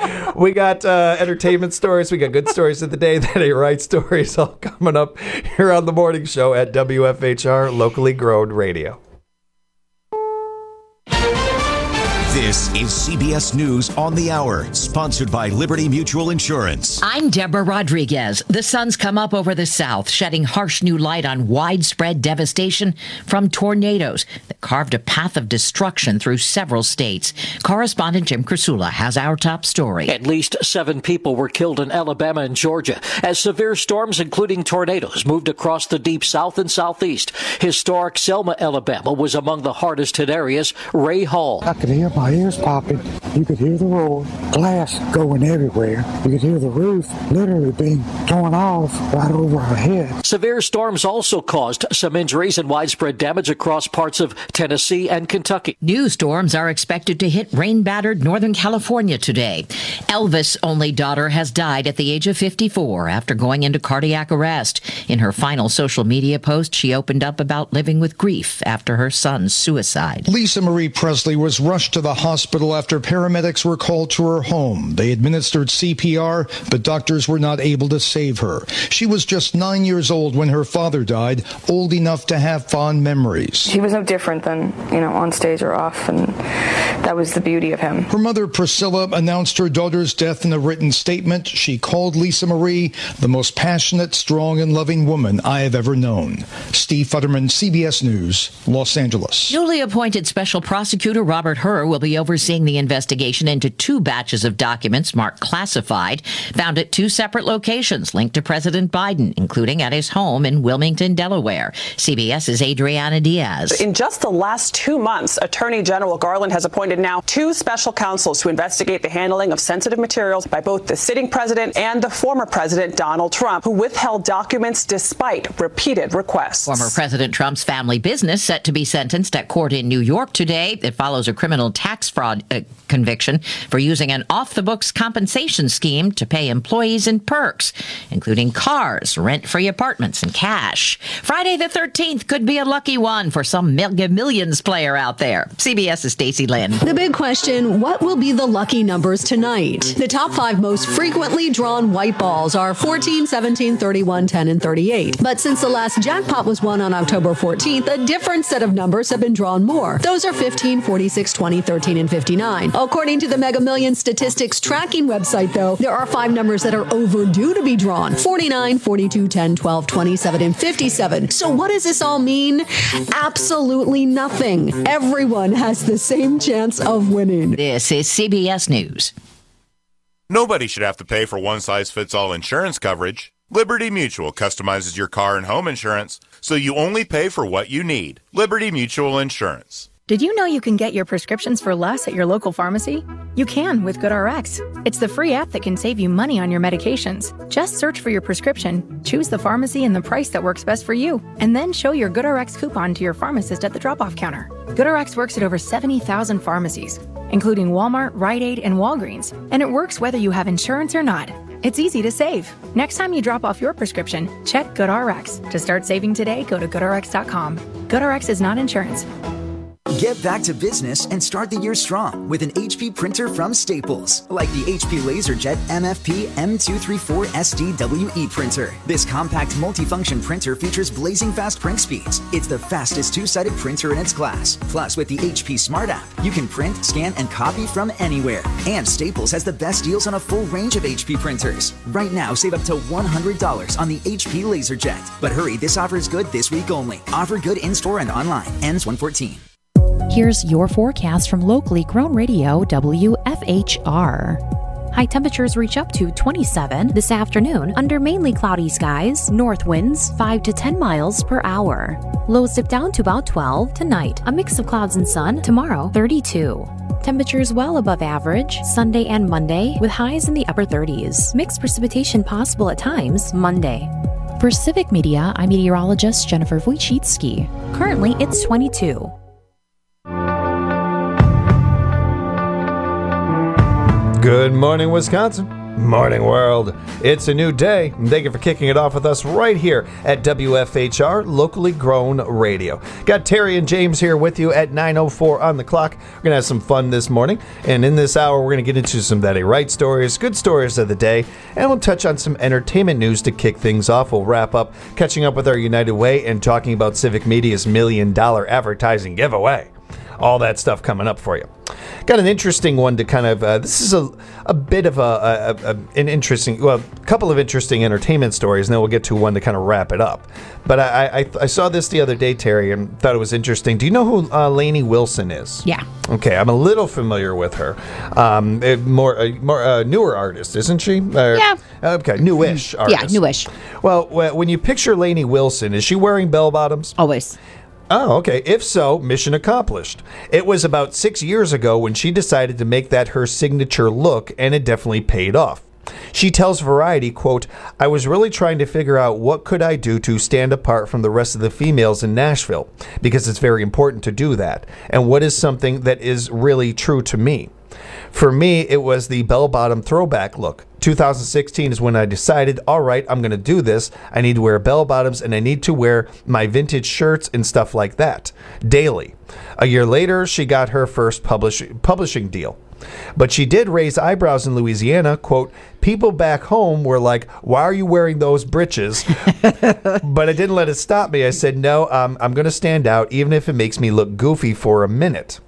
We got entertainment stories. We got good stories of the day. That ain't right stories all coming up here on the morning show at WFHR, locally grown radio. This is CBS News on the Hour, sponsored by Liberty Mutual Insurance. I'm Deborah Rodriguez. The sun's come up over the South, shedding harsh new light on widespread devastation from tornadoes that carved a path of destruction through several states. Correspondent Jim Krasula has our top story. At least 7 people were killed in Alabama and Georgia as severe storms, including tornadoes, moved across the deep South and Southeast. Historic Selma, Alabama, was among the hardest hit areas. Ray Hall. I could hear my ears popping. You could hear the roar, glass going everywhere. You could hear the roof literally being torn off right over our head. Severe storms also caused some injuries and widespread damage across parts of Tennessee and Kentucky. New storms are expected to hit rain-battered Northern California today. Elvis' only daughter has died at the age of 54 after going into cardiac arrest. In her final social media post, she opened up about living with grief after her son's suicide. Lisa Marie Presley was rushed to the hospital after paramedics were called to her home. They administered CPR, but doctors were not able to save her. She was just 9 years old when her father died, old enough to have fond memories. He was no different than, on stage or off, and that was the beauty of him. Her mother, Priscilla, announced her daughter's death in a written statement. She called Lisa Marie the most passionate, strong, and loving woman I have ever known. Steve Futterman, CBS News, Los Angeles. Newly appointed Special Prosecutor Robert Hur will be overseeing the investigation into 2 batches of documents marked classified, found at 2 separate locations linked to President Biden, including at his home in Wilmington, Delaware. CBS's Adriana Diaz. In just the last 2 months, Attorney General Garland has appointed now 2 special counsels to investigate the handling of sensitive materials by both the sitting president and the former president, Donald Trump, who withheld documents despite repeated requests. Former President Trump's family business set to be sentenced at court in New York today. It follows a criminal tax fraud conviction for using an off-the-books compensation scheme to pay employees in perks, including cars, rent-free apartments, and cash. Friday the 13th could be a lucky one for some Mega Millions player out there. CBS's Stacey Lynn. The big question, what will be the lucky numbers tonight? The top 5 most frequently drawn white balls are 14, 17, 31, 10, and 38. But since the last jackpot was won on October 14th, a different set of numbers have been drawn more. Those are 15, 46, 20, 13, and 59. According to the Mega Millions statistics tracking website, though, there are 5 numbers that are overdue to be drawn. 49, 42, 10, 12, 27, and 57. So what does this all mean? Absolutely nothing. Everyone has the same chance of winning. This is CBS News. Nobody should have to pay for one-size-fits-all insurance coverage. Liberty Mutual customizes your car and home insurance, so you only pay for what you need. Liberty Mutual Insurance. Did you know you can get your prescriptions for less at your local pharmacy? You can with GoodRx. It's the free app that can save you money on your medications. Just search for your prescription, choose the pharmacy and the price that works best for you, and then show your GoodRx coupon to your pharmacist at the drop-off counter. GoodRx works at over 70,000 pharmacies, including Walmart, Rite Aid, and Walgreens, and it works whether you have insurance or not. It's easy to save. Next time you drop off your prescription, check GoodRx. To start saving today, go to GoodRx.com. GoodRx is not insurance. Get back to business and start the year strong with an HP printer from Staples, like the HP LaserJet MFP M234 SDWE printer. This compact multifunction printer features blazing fast print speeds. It's the fastest two-sided printer in its class. Plus, with the HP Smart app, you can print, scan, and copy from anywhere. And Staples has the best deals on a full range of HP printers. Right now, save up to $100 on the HP LaserJet. But hurry, this offer is good this week only. Offer good in-store and online. Ends 1/14. Here's your forecast from locally grown radio WFHR. High temperatures reach up to 27 this afternoon under mainly cloudy skies, north winds 5 to 10 miles per hour. Lows dip down to about 12 tonight, a mix of clouds and sun, tomorrow 32. Temperatures well above average Sunday and Monday with highs in the upper 30s. Mixed precipitation possible at times Monday. For Civic Media, I'm meteorologist Jennifer Wojcicki. Currently, it's 22. Good morning, Wisconsin. Morning world. It's a new day, and thank you for kicking it off with us right here at WFHR, locally grown radio. Got Terry and James here with you at 9:04 on the clock. We're going to have some fun this morning, and in this hour, we're going to get into some That Ain't Right stories, good stories of the day, and we'll touch on some entertainment news to kick things off. We'll wrap up catching up with our United Way and talking about Civic Media's $1 million advertising giveaway. All that stuff coming up for you. Got an interesting one to kind of, this is a bit of an interesting, well, a couple of interesting entertainment stories, and then we'll get to one to kind of wrap it up. But I saw this the other day, Terry, and thought it was interesting. Do you know who Lainey Wilson is? Yeah. Okay, I'm a little familiar with her. More newer artist, isn't she? Yeah. Okay, newish artist. Yeah, newish. Well, when you picture Lainey Wilson, is she wearing bell bottoms? Always. Oh, okay. If so, mission accomplished. It was about 6 years ago when she decided to make that her signature look, and it definitely paid off. She tells Variety, quote, "I was really trying to figure out what could I do to stand apart from the rest of the females in Nashville, because it's very important to do that, and what is something that is really true to me. For me, it was the bell-bottom throwback look. 2016 is when I decided, all right, I'm going to do this. I need to wear bell-bottoms, and I need to wear my vintage shirts and stuff like that daily." A year later, she got her first publishing deal. But she did raise eyebrows in Louisiana. Quote, "People back home were like, why are you wearing those britches?" But I didn't let it stop me. I said, no, I'm going to stand out, even if it makes me look goofy for a minute.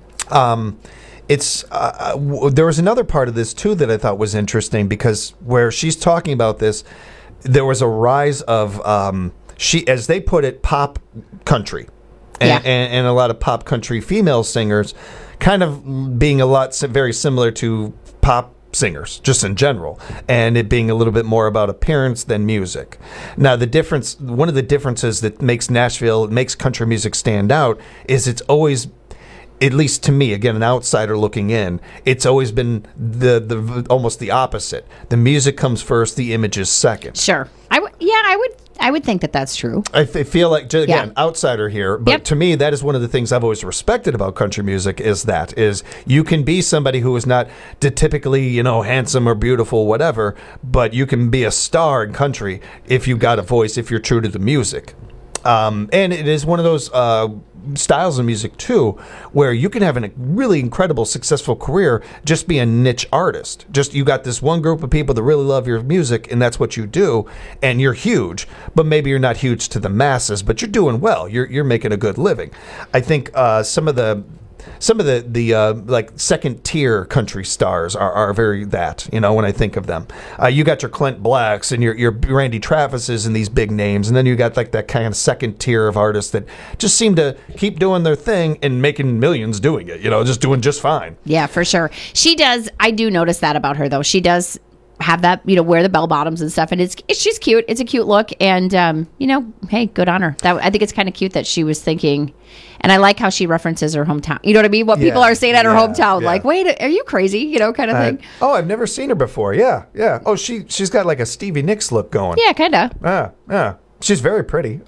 There was another part of this too that I thought was interesting, because where she's talking about this, there was a rise of as they put it, pop country, and a lot of pop country female singers, kind of being very similar to pop singers just in general, and it being a little bit more about appearance than music. Now, one of the differences that makes country music stand out is it's always, at least to me, again, an outsider looking in, it's always been the almost the opposite. The music comes first, the image is second. Sure. I would think that that's true. I feel like, again, outsider here, but to me, that is one of the things I've always respected about country music is you can be somebody who is not typically, handsome or beautiful, whatever, but you can be a star in country if you got a voice, if you're true to the music. And it is one of those styles of music too, where you can have a really incredible, successful career just be a niche artist. Just you got this one group of people that really love your music, and that's what you do, and you're huge. But maybe you're not huge to the masses, but you're doing well. You're making a good living. I think some of the like second tier country stars are very that, when I think of them. You got your Clint Blacks and your Randy Travises and these big names, and then you got like that kind of second tier of artists that just seem to keep doing their thing and making millions doing it, just doing just fine. Yeah, for sure. She does. I do notice that about her, though. She does have that, wear the bell bottoms and stuff, and she's cute. It's a cute look, and hey, good on her. I think it's kind of cute that she was thinking, and I like how she references her hometown. You know what I mean? What people are saying at her hometown, like, wait, are you crazy? Kind of thing. Oh, I've never seen her before. Yeah. Oh, she's got like a Stevie Nicks look going. Yeah, kind of. Yeah. She's very pretty.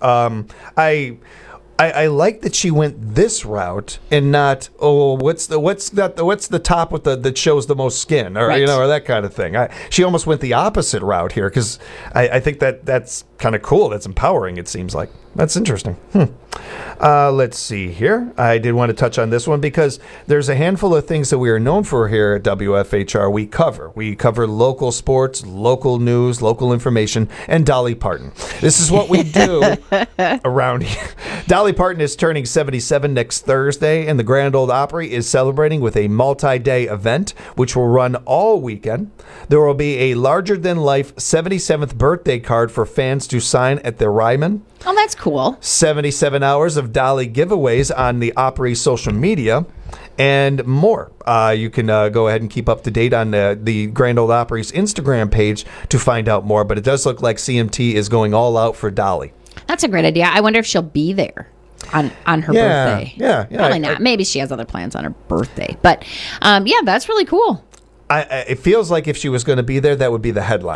I like that she went this route and not what's the top with that shows the most skin, or right. Or that kind of thing. She almost went the opposite route here, because I think that's kind of cool. That's empowering. It seems like that's interesting. Let's see here. I did want to touch on this one because there's a handful of things that we are known for here at WFHR. We cover local sports, local news, local information, and Dolly Parton. This is what we do around here. Dolly Parton is turning 77 next Thursday, and the Grand Ole Opry is celebrating with a multi-day event, which will run all weekend. There will be a larger-than-life 77th birthday card for fans to sign at the Ryman. Oh, that's cool. 77 hours of Dolly giveaways on the Opry social media, and more. You can go ahead and keep up to date on the Grand Ole Opry's Instagram page to find out more, but it does look like CMT is going all out for Dolly. That's a great idea. I wonder if she'll be there on her birthday. Yeah. Probably not. Maybe she has other plans on her birthday. But, that's really cool. It feels like if she was going to be there, that would be the headline.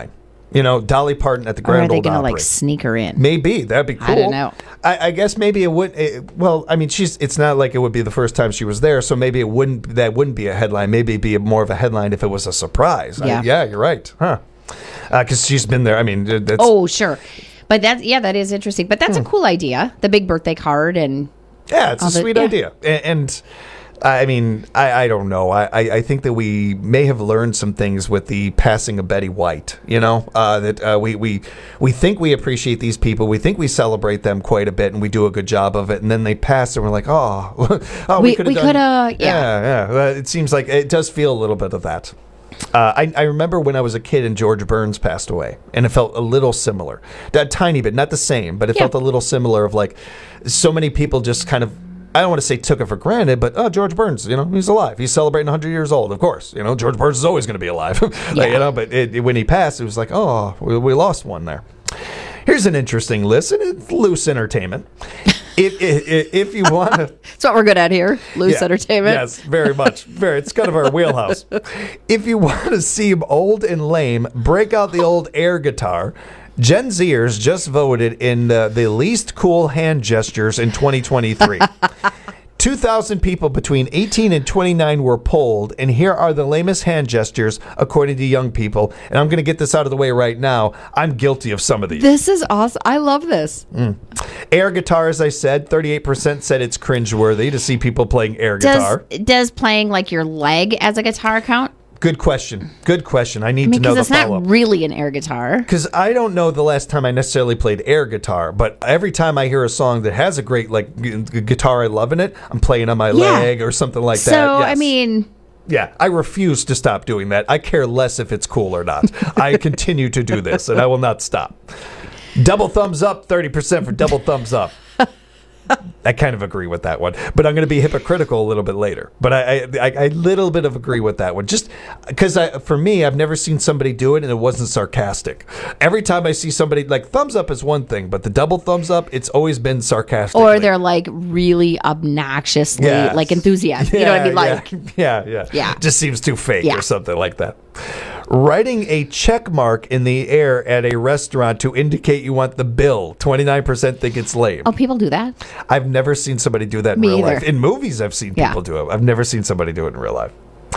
You know, Dolly Parton at the Or Grand are they Ole going to Opry. like sneak her in? Maybe that'd be cool. I don't know. I guess maybe it would. Well, I mean, it's not like it would be the first time she was there, so maybe it wouldn't. That wouldn't be a headline. Maybe it'd be more of a headline if it was a surprise. Yeah, you're right, huh? Because she's been there. I mean, that's, oh, sure. But that is interesting. But that's a cool idea. The big birthday card and it's a sweet idea. And I mean, I don't know. I think that we may have learned some things with the passing of Betty White. You know, that we think we appreciate these people. We think we celebrate them quite a bit, and we do a good job of it. And then they pass, and we're like, we could have. Yeah. It seems like it does feel a little bit of that. I remember when I was a kid and George Burns passed away, and it felt a little similar. A tiny bit, not the same, but it felt a little similar of like so many people just kind of, I don't want to say took it for granted, but George Burns, you know, he's alive. He's celebrating 100 years old, of course. You know, George Burns is always going to be alive. You know, but when he passed, it was like, we lost one there. Here's an interesting list, and it's loose entertainment. If you want to... That's what we're good at here, loose entertainment. Yes, very much. It's kind of our wheelhouse. If you want to seem old and lame, break out the old air guitar. Gen Zers just voted in the least cool hand gestures in 2023. 2,000 people between 18 and 29 were polled, and here are the lamest hand gestures according to young people. And I'm going to get this out of the way right now. I'm guilty of some of these. This is awesome. I love this. Air guitar, as I said, 38% said it's cringeworthy to see people playing air guitar. Does playing like your leg as a guitar count? Good question. I need to know the follow-up. Because it's not really an air guitar. Because I don't know the last time I necessarily played air guitar, but every time I hear a song that has a great guitar I love in it, I'm playing on my leg or something like that. So, I mean... Yeah, I refuse to stop doing that. I care less if it's cool or not. I continue to do this, and I will not stop. Double thumbs up, 30% for double thumbs up. I kind of agree with that one, but I'm going to be hypocritical a little bit later. But I little bit of agree with that one, just because for me, I've never seen somebody do it and it wasn't sarcastic. Every time I see somebody, like, thumbs up is one thing, but the double thumbs up, it's always been sarcastic. Or they're like really obnoxiously like enthusiastic. You know what I mean? Like, yeah. Just seems too fake or something like that. Writing a check mark in the air at a restaurant to indicate you want the bill. 29% think it's lame. Oh, people do that? I've never seen somebody do that in real life. In movies, I've seen people do it. I've never seen somebody do it in real life.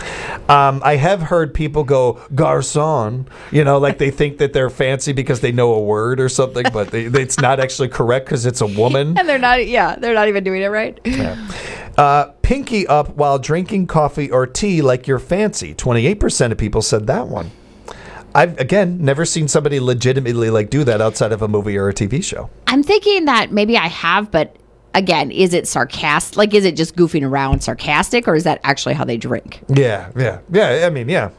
I have heard people go, garçon, you know, like they think that they're fancy because they know a word or something, but it's not actually correct because it's a woman. And they're not even doing it right. Pinky up while drinking coffee or tea like you're fancy. 28% of people said that one. I've, again, never seen somebody legitimately like do that outside of a movie or a TV show. I'm thinking that maybe I have, but again, is it sarcastic? Like, is it just goofing around sarcastic, or is that actually how they drink? Yeah. I mean, yeah.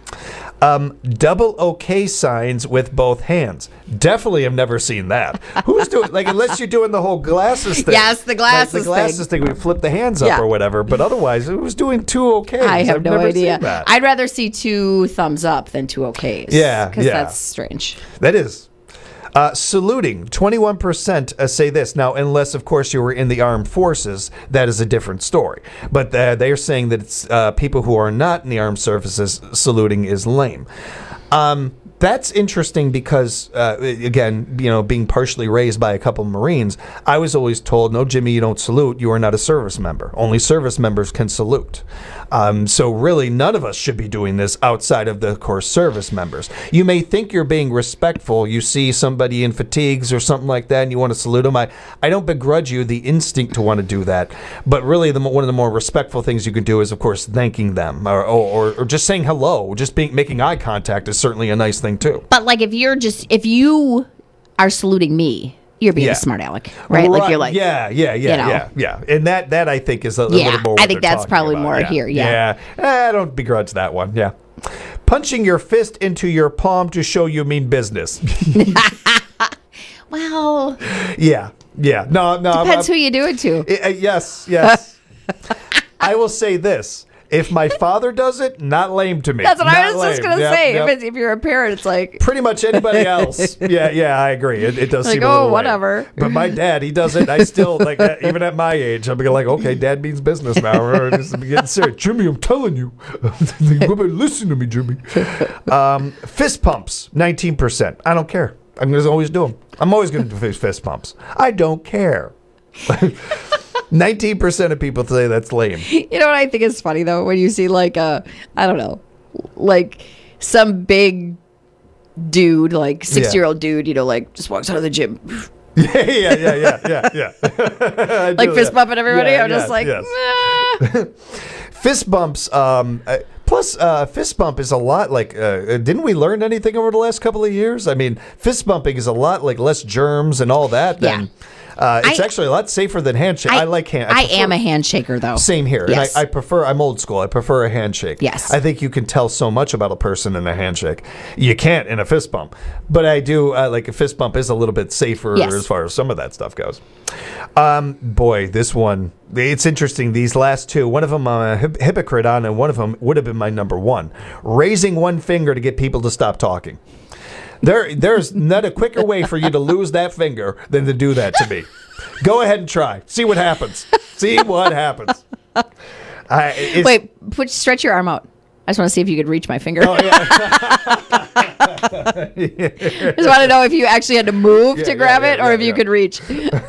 Double okay signs with both hands. Definitely have never seen that. Who's doing, like, unless you're doing the whole glasses thing. Yes, the glasses thing. The glasses thing, we flip the hands up or whatever. But otherwise, who's doing two okays? I have no idea. Seen that. I'd rather see two thumbs up than two okays. Yeah. Because that's strange. That is. Saluting, 21% say this. Now, unless, of course, you were in the armed forces, that is a different story. But they're saying that it's people who are not in the armed services, saluting is lame. That's interesting because, again, you know, being partially raised by a couple of Marines, I was always told, no, Jimmy, you don't salute. You are not a service member. Only service members can salute. So really, none of us should be doing this outside of the, of course, service members. You may think you're being respectful. You see somebody in fatigues or something like that, and you want to salute them. I don't begrudge you the instinct to want to do that. But really, one of the more respectful things you can do is, of course, thanking them or just saying hello. Just making eye contact is certainly a nice thing, too. But, like, if you are saluting me, you're being a smart aleck, right? Like, you're like, yeah. And that I think is a little more what I think that's probably about. more here. Yeah. I don't begrudge that one. Yeah. Punching your fist into your palm to show you mean business. Well. Yeah. No. Depends who you do it to. Yes. I will say this. If my father does it, not lame to me. That's what I was Not just lame. going to say. Yep. If you're a parent, it's like... Pretty much anybody else. Yeah, I agree. It does like, seem a little lame. whatever. But my dad, he does it. I still, like, even at my age, I'm like, okay, dad means business now. This is getting serious. Jimmy, I'm telling you. Listen to me, Jimmy. Fist pumps, 19%. I don't care. I'm going to always do them. I'm always going to do fist pumps. I don't care. 19% of people say that's lame. You know what I think is funny, though? When you see, like, I don't know, like some big dude, like 60-year-old dude, like just walks out of the gym. Yeah. Like fist bumping everybody. I'm just like, fist bumps. Plus, fist bump is a lot like, didn't we learn anything over the last couple of years? I mean, fist bumping is a lot like less germs and all that. It's actually a lot safer than handshake. I like hand. I am a handshaker, though. Same here. Yes. And I'm old school. I prefer a handshake. Yes. I think you can tell so much about a person in a handshake. You can't in a fist bump. But I do, like a fist bump is a little bit safer as far as some of that stuff goes. Boy, this one, it's interesting. These last two, one of them I'm a hypocrite on, and one of them would have been my number one. Raising one finger to get people to stop talking. There's not a quicker way for you to lose that finger than to do that to me. Go ahead and try. See what happens. Wait, stretch your arm out. I just want to see if you could reach my finger. Oh, yeah. I just want to know if you actually had to move to grab it or if you could reach.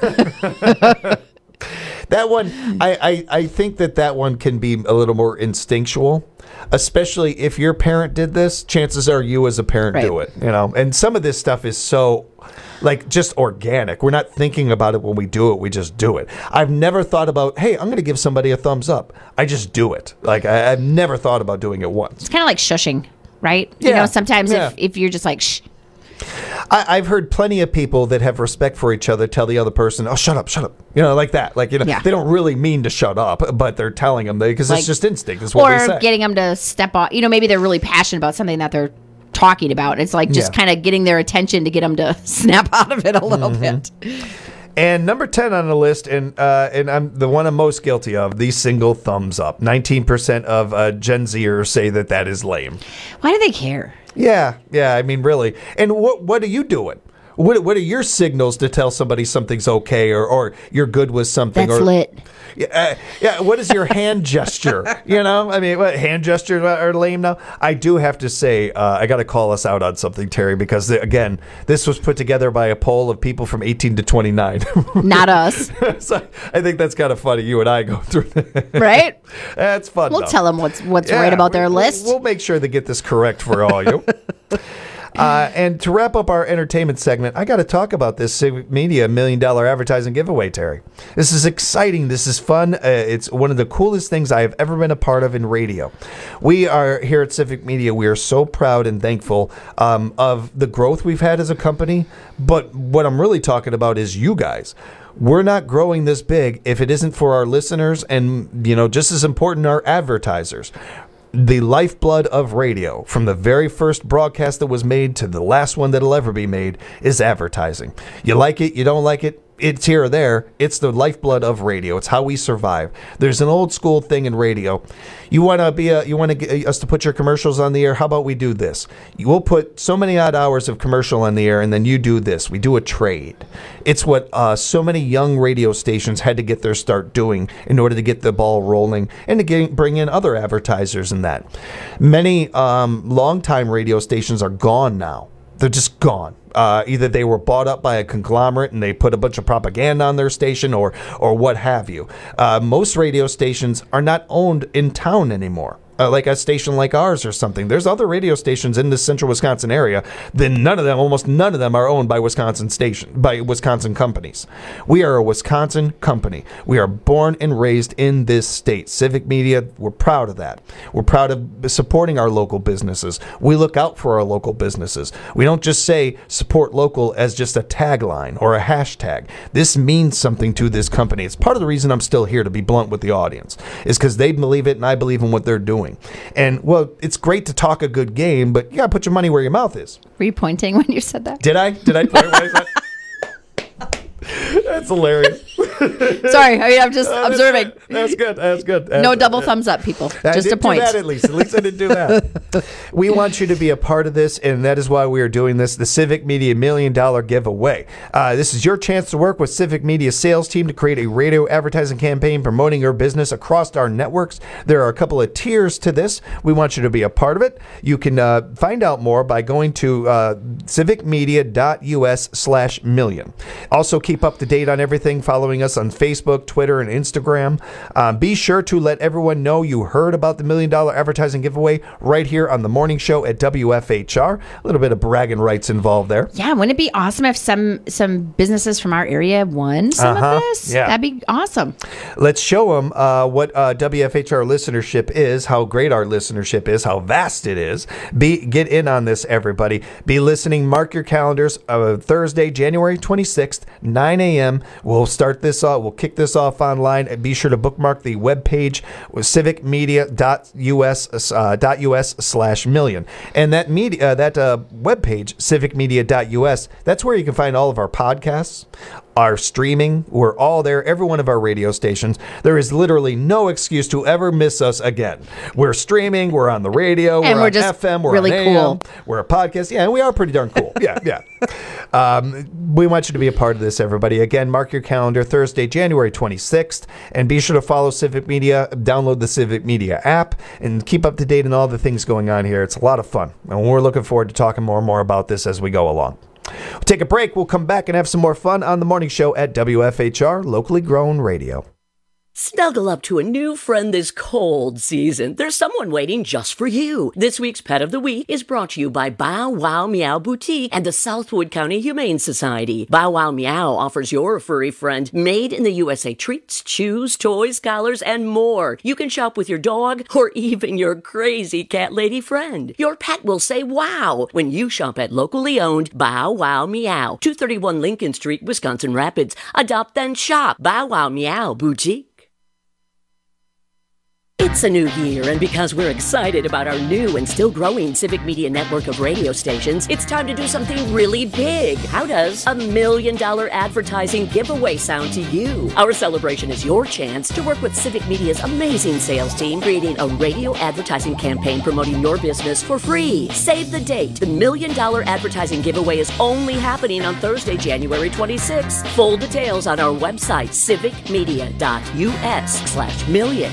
That one, I think that one can be a little more instinctual, especially if your parent did this. Chances are you as a parent do it, And some of this stuff is so, like, just organic. We're not thinking about it when we do it. We just do it. I've never thought about, hey, I'm going to give somebody a thumbs up. I just do it. Like, I've never thought about doing it once. It's kind of like shushing, right? Yeah. Sometimes if you're just like, shh. I've heard plenty of people that have respect for each other tell the other person, oh, shut up. Like that. Like, they don't really mean to shut up, but they're telling them because it's just instinct. It's what they say. Or getting them to step off. Maybe they're really passionate about something that they're talking about. It's like just kind of getting their attention to get them to snap out of it a little bit. And number 10 on the list, and I'm the one I'm most guilty of, the single thumbs up. 19% of Gen Zers say that is lame. Why do they care? Yeah. I mean, really. And what are you doing? What are your signals to tell somebody something's okay or you're good with something? That's lit. Yeah. What is your hand gesture? I mean, what hand gestures are lame now? I do have to say, I got to call us out on something, Terry, because again, this was put together by a poll of people from 18 to 29. Not us. So I think that's kind of funny. You and I go through that. Right? That's fun. We'll tell them what's right about their list. We'll make sure to get this correct for all you. And to wrap up our entertainment segment, I got to talk about this Civic Media $1 million advertising giveaway, Terry. This is exciting. This is fun. It's one of the coolest things I have ever been a part of in radio. We are here at Civic Media. We are so proud and thankful of the growth we've had as a company. But what I'm really talking about is you guys. We're not growing this big if it isn't for our listeners and, just as important, our advertisers. The lifeblood of radio, from the very first broadcast that was made to the last one that'll ever be made, is advertising. You like it, you don't like it, it's here or there. It's the lifeblood of radio. It's how we survive. There's an old school thing in radio. You want to get us to put your commercials on the air? How about we do this? We'll put so many odd hours of commercial on the air, and then you do this. We do a trade. It's what so many young radio stations had to get their start doing in order to get the ball rolling and to bring in other advertisers and that. Many longtime radio stations are gone now. They're just gone. Either they were bought up by a conglomerate and they put a bunch of propaganda on their station or what have you. Most radio stations are not owned in town anymore. Like a station like ours or something. There's other radio stations in the central Wisconsin area. Then almost none of them are owned by Wisconsin companies. We are a Wisconsin company. We are born and raised in this state. Civic Media, we're proud of that. We're proud of supporting our local businesses. We look out for our local businesses. We don't just say support local as just a tagline or a hashtag. This means something to this company. It's part of the reason I'm still here, to be blunt with the audience, is because they believe it and I believe in what they're doing. And, well, it's great to talk a good game, but you got to put your money where your mouth is. Were you pointing when you said that? Did I point when I said? That's hilarious. Sorry, I'm just observing. That's good. No double thumbs up, people. Just a point. Do that at least I didn't do that. We want you to be a part of this, and that is why we are doing this, the Civic Media $1 Million giveaway. This is your chance to work with Civic Media's sales team to create a radio advertising campaign promoting your business across our networks. There are a couple of tiers to this. We want you to be a part of it. You can find out more by going to civicmedia.us/million. Also, keep up to date on everything, following us on Facebook, Twitter, and Instagram. Be sure to let everyone know you heard about the $1 Million advertising giveaway right here on the morning show at WFHR. A little bit of bragging rights involved there. Yeah, wouldn't it be awesome if some businesses from our area won some of this? Yeah. That'd be awesome. Let's show them what WFHR listenership is, how great our listenership is, how vast it is. Get in on this, everybody. Be listening. Mark your calendars. Thursday, January 26th, 9 a.m. We'll start this off. We'll kick this off online. Be sure to bookmark the webpage with civicmedia.us/million. And that webpage, civicmedia.us, that's where you can find all of our podcasts, our streaming. We're all there, every one of our radio stations. There is literally no excuse to ever miss us again. We're streaming, we're on the radio, and we're on just FM, we're really on cool. AM, we're a podcast. Yeah, and we are pretty darn cool. Yeah. We want you to be a part of this, everybody. Again, mark your calendar, Thursday, January 26th, and be sure to follow Civic Media, download the Civic Media app, and keep up to date on all the things going on here. It's a lot of fun, and we're looking forward to talking more and more about this as we go along. We'll take a break. We'll come back and have some more fun on the morning show at WFHR, locally grown radio. Snuggle up to a new friend this cold season. There's someone waiting just for you. This week's Pet of the Week is brought to you by Bow Wow Meow Boutique and the Southwood County Humane Society. Bow Wow Meow offers your furry friend made in the USA treats, chews, toys, collars, and more. You can shop with your dog or even your crazy cat lady friend. Your pet will say wow when you shop at locally owned Bow Wow Meow, 231 Lincoln Street, Wisconsin Rapids. Adopt then shop. Bow Wow Meow Boutique. It's a new year, and because we're excited about our new and still growing Civic Media network of radio stations, it's time to do something really big. How does a $1 million advertising giveaway sound to you? Our celebration is your chance to work with Civic Media's amazing sales team, creating a radio advertising campaign promoting your business for free. Save the date. The $1 million advertising giveaway is only happening on Thursday, January 26th. Full details on our website, civicmedia.us/million.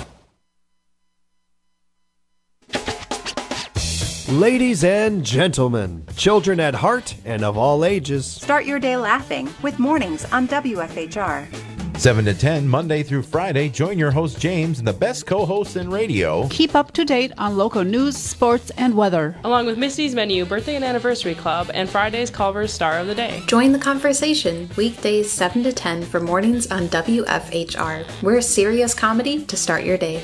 Ladies and gentlemen, children at heart and of all ages. Start your day laughing with Mornings on WFHR. 7 to 10, Monday through Friday, join your host James and the best co-hosts in radio. Keep up to date on local news, sports, and weather. Along with Misty's Menu Birthday and Anniversary Club and Friday's Culver's Star of the Day. Join the conversation weekdays 7 to 10 for Mornings on WFHR. We're serious comedy to start your day.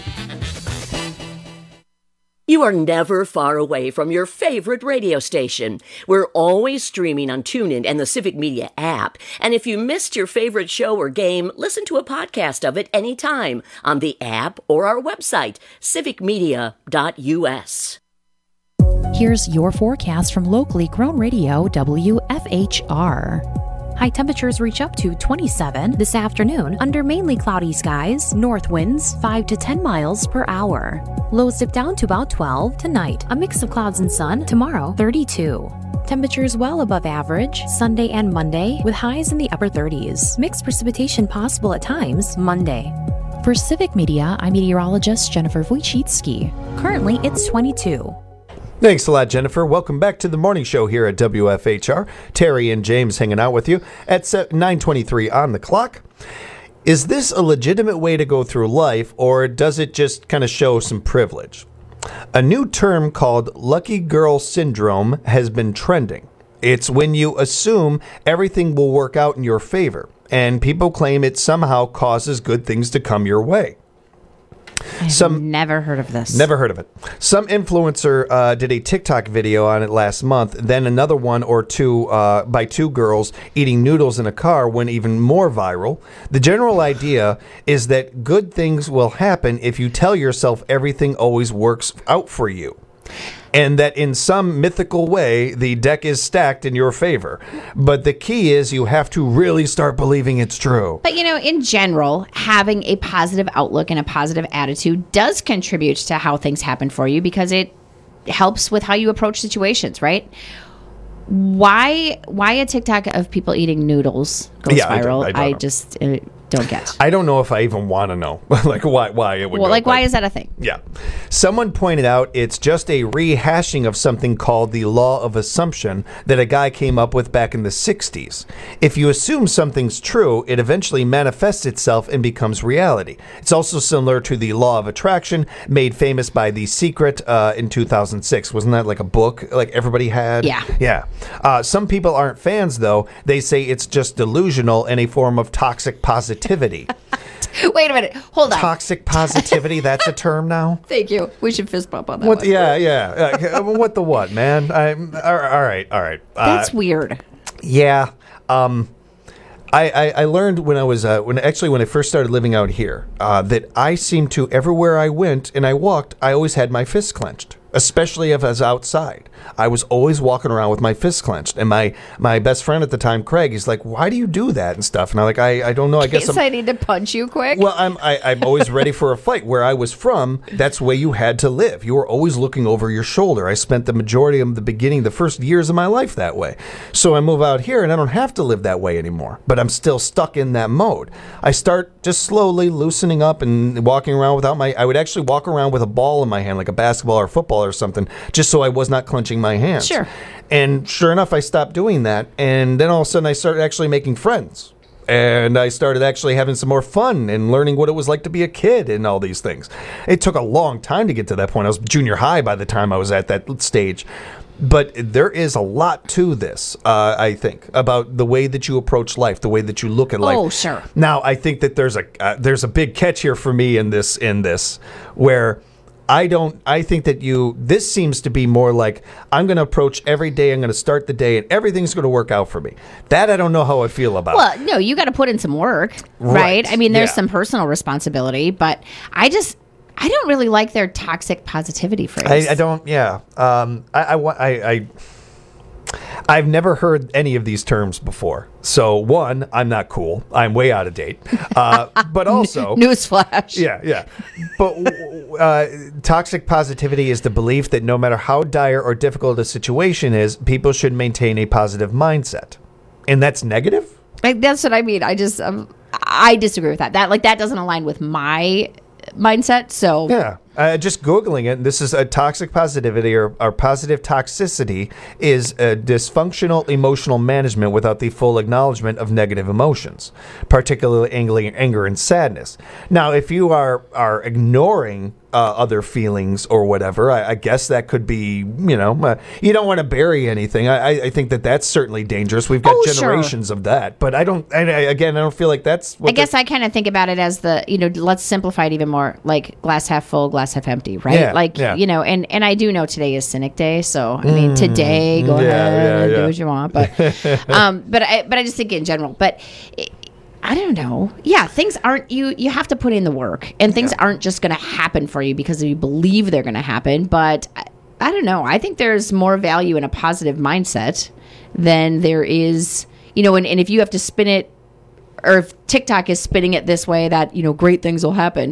You are never far away from your favorite radio station. We're always streaming on TuneIn and the Civic Media app. And if you missed your favorite show or game, listen to a podcast of it anytime on the app or our website, civicmedia.us. Here's your forecast from locally grown radio WFHR. High temperatures reach up to 27 this afternoon under mainly cloudy skies, north winds 5 to 10 miles per hour. Lows dip down to about 12 tonight, a mix of clouds and sun. Tomorrow, 32. Temperatures well above average Sunday and Monday with highs in the upper 30s. Mixed precipitation possible at times Monday. For Civic Media, I'm meteorologist Jennifer Wojcicki. Currently, it's 22. Thanks a lot, Jennifer. Welcome back to the morning show here at WFHR. Terry and James hanging out with you at 9:23 on the clock. Is this a legitimate way to go through life, or does it just kind of show some privilege? A new term called lucky girl syndrome has been trending. It's when you assume everything will work out in your favor, and people claim it somehow causes good things to come your way. I've never heard of this. Never heard of it. Some influencer did a TikTok video on it last month. Then another one or two by two girls eating noodles in a car went even more viral. The general idea is that good things will happen if you tell yourself everything always works out for you. and that in some mythical way, the deck is stacked in your favor. But the key is you have to really start believing it's true. But, in general, having a positive outlook and a positive attitude does contribute to how things happen for you because it helps with how you approach situations, right? Why a TikTok of people eating noodles goes viral? I just don't get. I don't know if I even want to know, like why it would. Well, why is that a thing? Yeah, someone pointed out it's just a rehashing of something called the law of assumption that a guy came up with back in the '60s. If you assume something's true, it eventually manifests itself and becomes reality. It's also similar to the law of attraction, made famous by The Secret in 2006. Wasn't that like a book like everybody had? Yeah. Some people aren't fans though. They say it's just delusional and a form of toxic positivity. Wait a minute. Hold on. Toxic positivity, that's a term now? Thank you. We should fist bump on that what? one. Yeah. What the what, man? All right. That's weird. Yeah. I learned when I was when I first started living out here that I seemed to, everywhere I went and I walked, I always had my fists clenched. Especially if I was outside. I was always walking around with my fists clenched. And my best friend at the time, Craig, he's like, why do you do that and stuff? And I'm like, I don't know. I guess I need to punch you quick. Well, I'm always ready for a fight. Where I was from, that's the way you had to live. You were always looking over your shoulder. I spent the majority of the first years of my life that way. So I move out here and I don't have to live that way anymore. But I'm still stuck in that mode. I start just slowly loosening up and walking around I would actually walk around with a ball in my hand, like a basketball or football or something, just so I was not clenching my hands. Sure. And sure enough, I stopped doing that. And then all of a sudden, I started actually making friends. And I started actually having some more fun and learning what it was like to be a kid and all these things. It took a long time to get to that point. I was junior high by the time I was at that stage. But there is a lot to this, I think, about the way that you approach life, the way that you look at life. Oh, sure. Now, I think that there's a big catch here for me in this, where I think that this seems to be more like, I'm going to approach every day, I'm going to start the day, and everything's going to work out for me. That I don't know how I feel about. Well, no, you got to put in some work, right? I mean, there's some personal responsibility, but I don't really like their toxic positivity phrase. I don't, yeah. I've never heard any of these terms before. So, one, I'm not cool. I'm way out of date. But also... Newsflash. Yeah. But toxic positivity is the belief that no matter how dire or difficult a situation is, people should maintain a positive mindset. And that's negative? That's what I mean. I disagree with that. That doesn't align with my mindset, so... Yeah. Just Googling it, this is a toxic positivity or positive toxicity is a dysfunctional emotional management without the full acknowledgement of negative emotions, particularly anger and sadness. Now, if you are ignoring other feelings or whatever, I guess that could be, you don't want to bury anything. I think that's certainly dangerous. We've got generations of that, but I don't feel like that's what... I guess I kind of think about it as let's simplify it even more, like glass half full, glass half empty, right? And I do know today is Cynic Day, so I mean today, go ahead and do what you want, but but I just think in general, but I don't know. Yeah, things aren't you have to put in the work, and things aren't just going to happen for you because you believe they're going to happen. But I don't know. I think there's more value in a positive mindset than there is, and if you have to spin it, or if TikTok is spinning it this way that great things will happen.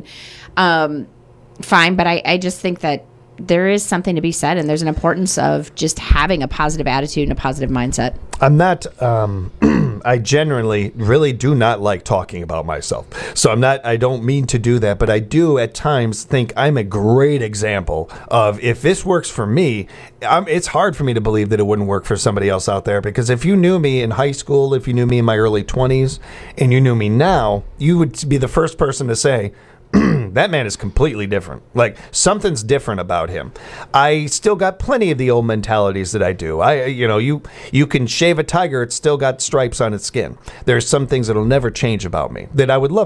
Fine, but I just think that there is something to be said, and there's an importance of just having a positive attitude and a positive mindset. I'm not, I generally really do not like talking about myself. So I don't mean to do that, but I do at times think I'm a great example of if this works for me, it's hard for me to believe that it wouldn't work for somebody else out there. Because if you knew me in high school, if you knew me in my early 20s, and you knew me now, you would be the first person to say, that man is completely different. Like, something's different about him. I still got plenty of the old mentalities that I do. You can shave a tiger, it's still got stripes on its skin. There's some things that'll never change about me that I would love to.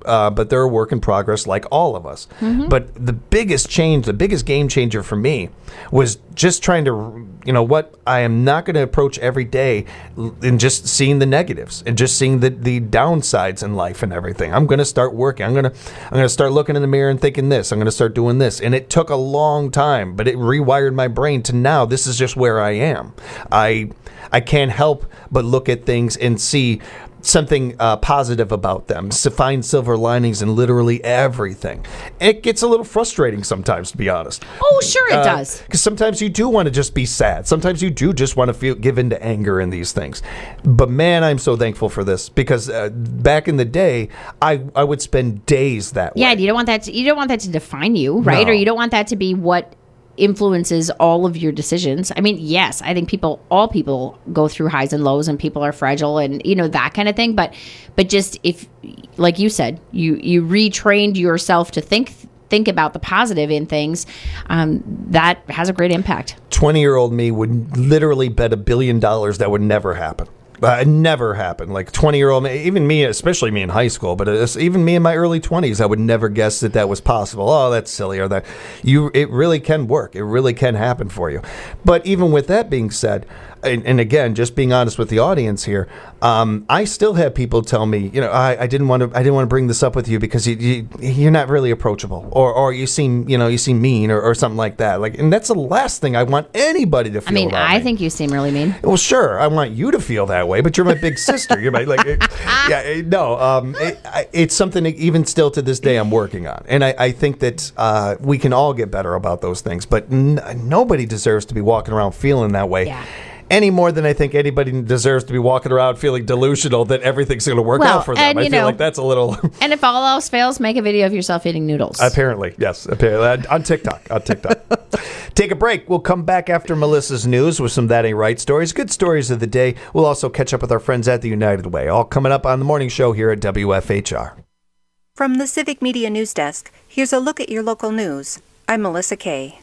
but they're a work in progress like all of us. Mm-hmm. But the biggest change, the biggest game changer for me was just trying to, what I am not going to approach every day and just seeing the negatives and just seeing the downsides in life and everything. I'm going to start working. I'm going to start looking in the mirror and thinking this. I'm going to start doing this. And it took a long time, but it rewired my brain to now this is just where I am. I can't help but look at things and see something positive about them, to find silver linings in literally everything. It gets a little frustrating sometimes, to be honest. Oh, sure it does. Because sometimes you do want to just be sad. Sometimes you do just want to give into anger in these things. But man, I'm so thankful for this because back in the day, I would spend days that way. Yeah, you don't want that to define you, right? No. Or you don't want that to be what influences all of your decisions. I mean, yes, I think all people go through highs and lows and people are fragile and that kind of thing, but just if, like you said, you retrained yourself to think about the positive in things, that has a great impact. 20-year-old me would literally bet $1 billion that would never happen. It never happened. Like 20-year-old me, even me, especially me in high school, but even me in my early 20s, I would never guess that was possible. Oh, that's silly. Or that it really can work. It really can happen for you. But even with that being said, and again, just being honest with the audience here, I still have people tell me, I didn't want to bring this up with you because you're not really approachable, or you seem mean, or something like that. And that's the last thing I want anybody to feel. I think you seem really mean. Well, sure, I want you to feel that way, but you're my big sister. You're my it's something that even still to this day I'm working on, and I think that we can all get better about those things. But nobody deserves to be walking around feeling that way. Yeah. Any more than I think anybody deserves to be walking around feeling delusional that everything's going to work out for them. I feel like that's a little... And if all else fails, make a video of yourself eating noodles. Apparently, yes. Apparently, on TikTok. Take a break. We'll come back after Melissa's news with some That Ain't Right stories, good stories of the day. We'll also catch up with our friends at the United Way. All coming up on the morning show here at WFHR. From the Civic Media News Desk, here's a look at your local news. I'm Melissa Kay.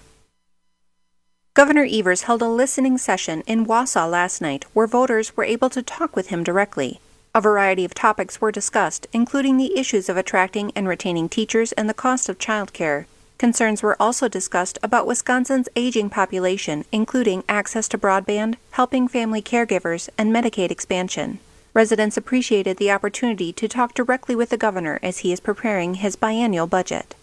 Governor Evers held a listening session in Wausau last night where voters were able to talk with him directly. A variety of topics were discussed, including the issues of attracting and retaining teachers and the cost of childcare. Concerns were also discussed about Wisconsin's aging population, including access to broadband, helping family caregivers, and Medicaid expansion. Residents appreciated the opportunity to talk directly with the governor as he is preparing his biennial budget.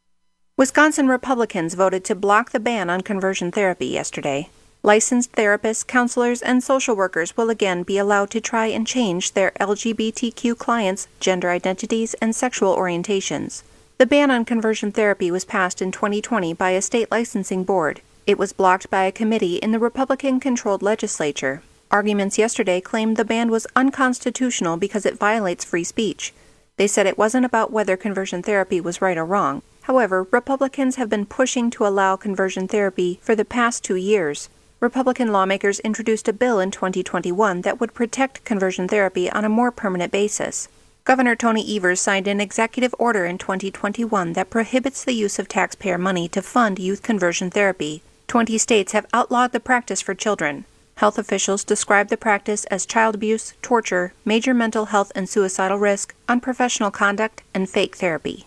Wisconsin Republicans voted to block the ban on conversion therapy yesterday. Licensed therapists, counselors, and social workers will again be allowed to try and change their LGBTQ clients' gender identities and sexual orientations. The ban on conversion therapy was passed in 2020 by a state licensing board. It was blocked by a committee in the Republican-controlled legislature. Arguments yesterday claimed the ban was unconstitutional because it violates free speech. They said it wasn't about whether conversion therapy was right or wrong. However, Republicans have been pushing to allow conversion therapy for the past 2 years. Republican lawmakers introduced a bill in 2021 that would protect conversion therapy on a more permanent basis. Governor Tony Evers signed an executive order in 2021 that prohibits the use of taxpayer money to fund youth conversion therapy. 20 states have outlawed the practice for children. Health officials describe the practice as child abuse, torture, major mental health and suicidal risk, unprofessional conduct, and fake therapy.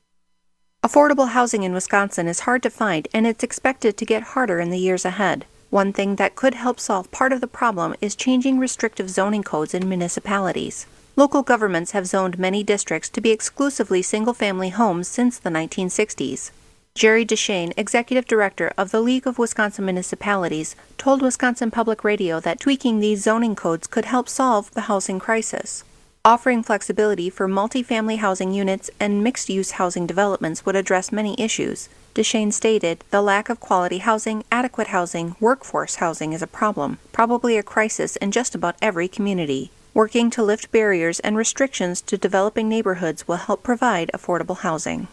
Affordable housing in Wisconsin is hard to find, and it's expected to get harder in the years ahead. One thing that could help solve part of the problem is changing restrictive zoning codes in municipalities. Local governments have zoned many districts to be exclusively single-family homes since the 1960s. Jerry Deshane, executive director of the League of Wisconsin Municipalities, told Wisconsin Public Radio that tweaking these zoning codes could help solve the housing crisis. Offering flexibility for multifamily housing units and mixed-use housing developments would address many issues. Deshane stated, the lack of quality housing, adequate housing, workforce housing is a problem, probably a crisis in just about every community. Working to lift barriers and restrictions to developing neighborhoods will help provide affordable housing.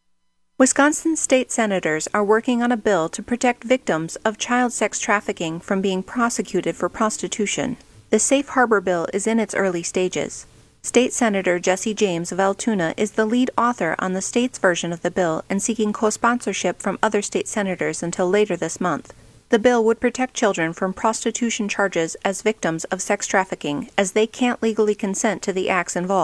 Wisconsin state senators are working on a bill to protect victims of child sex trafficking from being prosecuted for prostitution. The Safe Harbor bill is in its early stages. State Senator Jesse James of Altoona is the lead author on the state's version of the bill and seeking co-sponsorship from other state senators until later this month. The bill would protect children from prostitution charges as victims of sex trafficking, as they can't legally consent to the acts involved.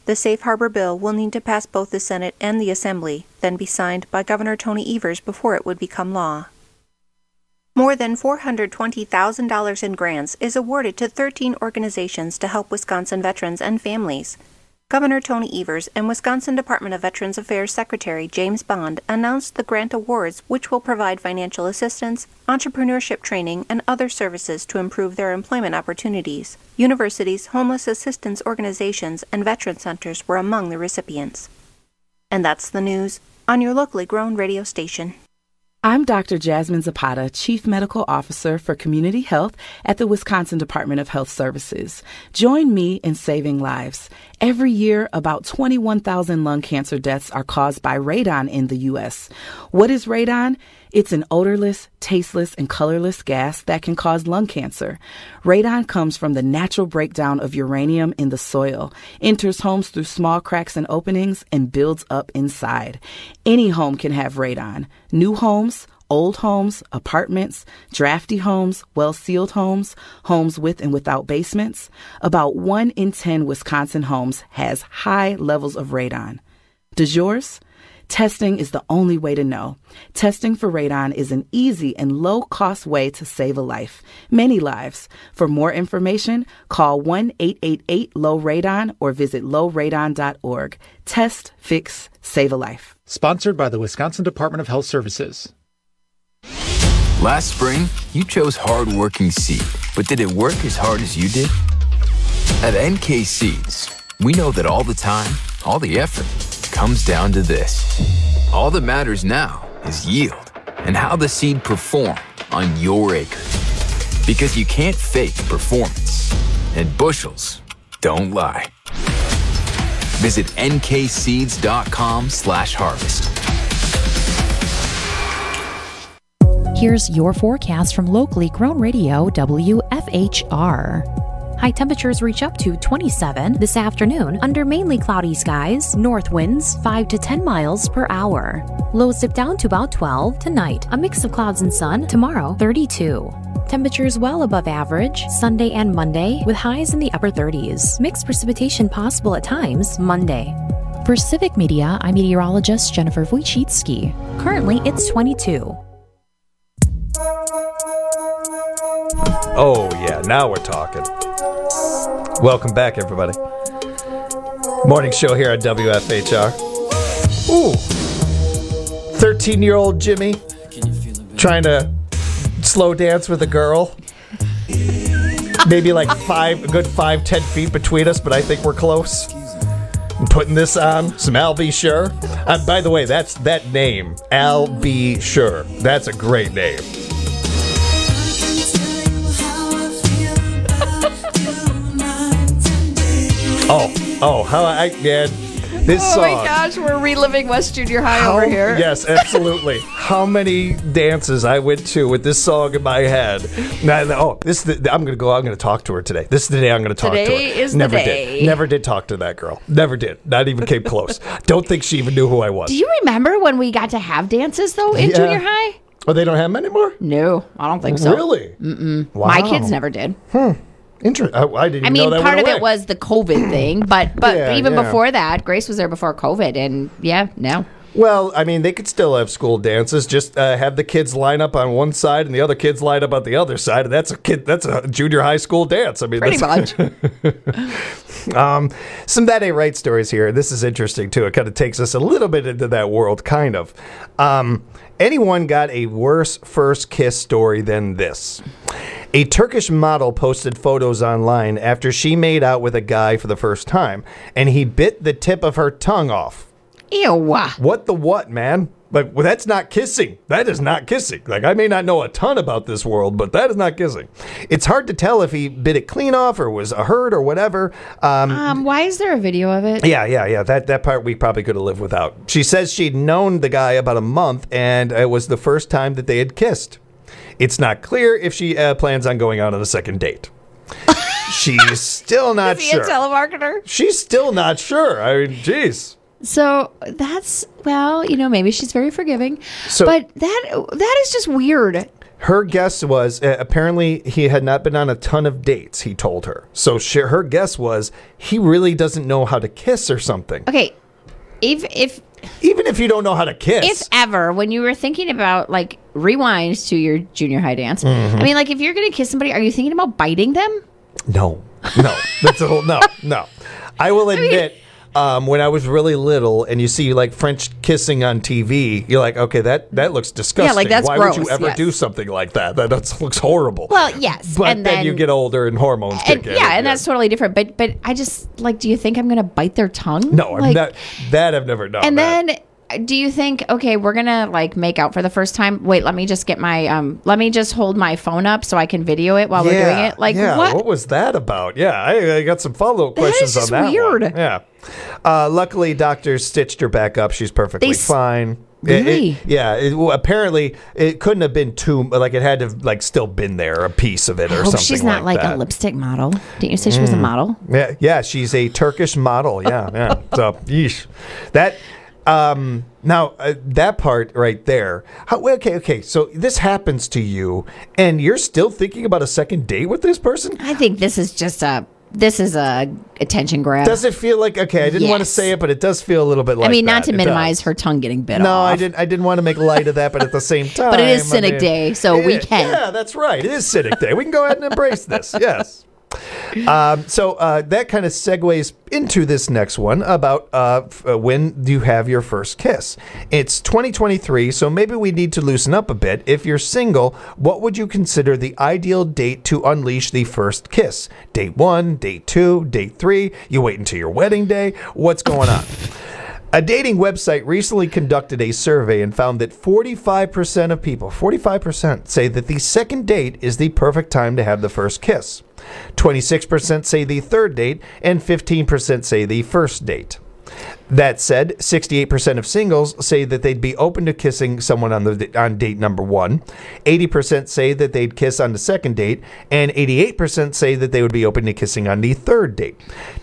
The Safe Harbor bill will need to pass both the Senate and the Assembly, then be signed by Governor Tony Evers before it would become law. More than $420,000 in grants is awarded to 13 organizations to help Wisconsin veterans and families. Governor Tony Evers and Wisconsin Department of Veterans Affairs Secretary James Bond announced the grant awards, which will provide financial assistance, entrepreneurship training, and other services to improve their employment opportunities. Universities, homeless assistance organizations, and veteran centers were among the recipients. And that's the news on your locally grown radio station. I'm Dr. Jasmine Zapata, Chief Medical Officer for Community Health at the Wisconsin Department of Health Services. Join me in saving lives. Every year, about 21,000 lung cancer deaths are caused by radon in the U.S. What is radon? It's an odorless, tasteless, and colorless gas that can cause lung cancer. Radon comes from the natural breakdown of uranium in the soil, enters homes through small cracks and openings, and builds up inside. Any home can have radon. New homes, old homes, apartments, drafty homes, well-sealed homes, homes with and without basements. About 1 in 10 Wisconsin homes has high levels of radon. Does yours? Testing is the only way to know. Testing for radon is an easy and low-cost way to save a life, many lives. For more information, call 1-888-LOW-RADON or visit lowradon.org. Test, fix, save a life. Sponsored by the Wisconsin Department of Health Services. Last spring, you chose hard-working seed, but did it work as hard as you did? At NK Seeds, we know that all the time, all the effort, comes down to this. All that matters now is yield and how the seed performed on your acre. Because you can't fake performance, and bushels don't lie. Visit nkseeds.com/harvest. Here's your forecast from locally grown radio WFHR. High temperatures reach up to 27 this afternoon under mainly cloudy skies, north winds 5 to 10 miles per hour. Lows dip down to about 12 tonight, a mix of clouds and sun, tomorrow 32. Temperatures well above average Sunday and Monday with highs in the upper 30s. Mixed precipitation possible at times Monday. For Civic Media, I'm meteorologist Jennifer Wojcicki. Currently, it's 22. Oh, yeah, now we're talking. Welcome back, everybody. Morning show here at WFHR. Ooh. 13-year-old Jimmy trying to slow dance with a girl. Maybe like a good 5-10 feet between us, but I think we're close. I'm putting this on some Al B. Sure. By the way, that's that name, Al B. Sure. That's a great name. This song. Oh my gosh, we're reliving West Junior High over here. Yes, absolutely. How many dances I went to with this song in my head. I'm going to talk to her today. This is the day I'm going to talk to her. Today is Never the day. Never did talk to that girl. Never did. Not even came close. Don't think she even knew who I was. Do you remember when we got to have dances, though, in junior high? Oh, they don't have them anymore? No, I don't think so. Really? Mm-mm. Wow. My kids never did. Interesting. I didn't know that part went of away. it was the COVID thing, but even before that, Grace was there before COVID, and no. Well, I mean, they could still have school dances. Just have the kids line up on one side and the other kids line up on the other side, and that's a junior high school dance. I mean, pretty much. Some That Ain't Right stories here. This is interesting too. It kind of takes us a little bit into that world, kind of. Anyone got a worse first kiss story than this? A Turkish model posted photos online after she made out with a guy for the first time, and he bit the tip of her tongue off. Ew. What, man? Like, well, that's not kissing. That is not kissing. Like, I may not know a ton about this world, but that is not kissing. It's hard to tell if he bit it clean off or was a hurt or whatever. Why is there a video of it? Yeah. That part we probably could have lived without. She says she'd known the guy about a month, and it was the first time that they had kissed. It's not clear if she plans on going out on a second date. She's still not sure. Is he a telemarketer? She's still not sure. I mean, geez. So that's, maybe she's very forgiving. So, but that is just weird. Her guess was apparently he had not been on a ton of dates, he told her. So her guess was he really doesn't know how to kiss or something. Okay, even if you don't know how to kiss. If ever, when you were thinking about, like, rewind to your junior high dance, I mean, like, if you're going to kiss somebody, are you thinking about biting them? No. That's a whole, no. I will admit, when I was really little and you see, like, French kissing on TV, you're like, okay, that looks disgusting. Yeah, like, that's Why gross, would you ever do something like that? That looks horrible. Well, yes. But and then you get older and hormones kick in. Yeah, and that's totally different. But I just, like, do you think I'm going to bite their tongue? No, like, that I've never done. And then do you think, okay, we're going to, like, make out for the first time? Wait, let me just get my, let me just hold my phone up so I can video it while we're doing it? Like, what? What was that about? Yeah, I got some follow-up questions on that weird. one. Yeah. Luckily, doctors stitched her back up. She's perfectly fine. Really? Apparently, it couldn't have been too, like, it had to have, like, still been there, a piece of it or something she's not like that. a lipstick model. Didn't you say she was a model? Yeah, she's a Turkish model. Yeah. So, yeesh. That... now that part right there. Okay. So this happens to you, and you're still thinking about a second date with this person? I think this is just a attention grab. Does it feel like, okay, I didn't want to say it, but it does feel a little bit like that. I mean, not to minimize her tongue getting bit off. No, I didn't want to make light of that, but at the same time. But it is Cynic Day, so we can. Yeah, that's right. It is Cynic Day. We can go ahead and embrace this. Yes. So that kind of segues into this next one about when do you have your first kiss. It's 2023, so maybe we need to loosen up a bit. If you're single, what would you consider the ideal date to unleash the first kiss? Date 1, date 2, date 3? You wait until your wedding day? What's going on? A dating website recently conducted a survey and found that 45% of people, 45%, say that the second date is the perfect time to have the first kiss. 26% say the third date, and 15% say the first date. That said, 68% of singles say that they'd be open to kissing someone on date number 1. 80% say that they'd kiss on the second date, and 88% say that they would be open to kissing on the third date.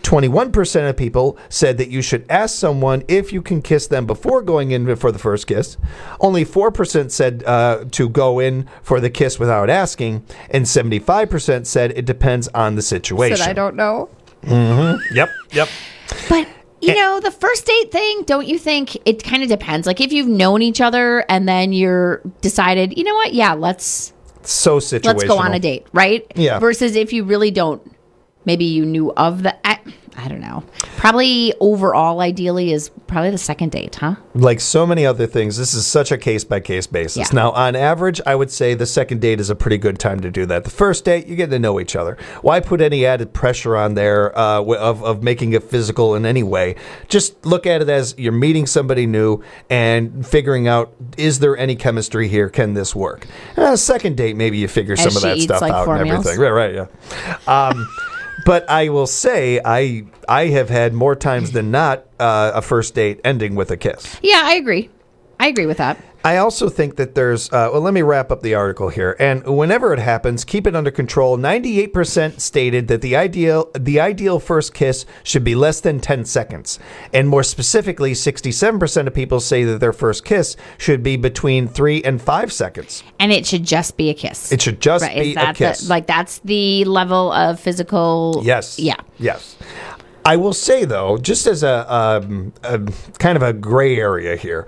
21% of people said that you should ask someone if you can kiss them before going in for the first kiss. Only 4% said to go in for the kiss without asking, and 75% said it depends on the situation. Said I don't know. Mm-hmm. Yep. But you know, the first date thing, don't you think it kind of depends? Like, if you've known each other and then you're decided, you know what? Yeah, let's situational. Let's go on a date, right? Yeah. Versus if you really don't, maybe you knew of the, I don't know. Probably overall, ideally, is probably the second date, huh? Like so many other things, this is such a case-by-case basis. Yeah. Now, on average, I would say the second date is a pretty good time to do that. The first date, you get to know each other. Why put any added pressure on there of making it physical in any way? Just look at it as you're meeting somebody new and figuring out, is there any chemistry here? Can this work? Second date, maybe you figure some of that stuff out and everything. Right, yeah. But I will say I have had more times than not a first date ending with a kiss. Yeah, I agree. I agree with that. I also think that there's, let me wrap up the article here. And whenever it happens, keep it under control. 98% stated that the ideal first kiss should be less than 10 seconds. And more specifically, 67% of people say that their first kiss should be between 3 and 5 seconds. And it should just be a kiss. It should just be a kiss. That's the level of physical. Yes. Yeah. Yes. I will say, though, just as a kind of a gray area here,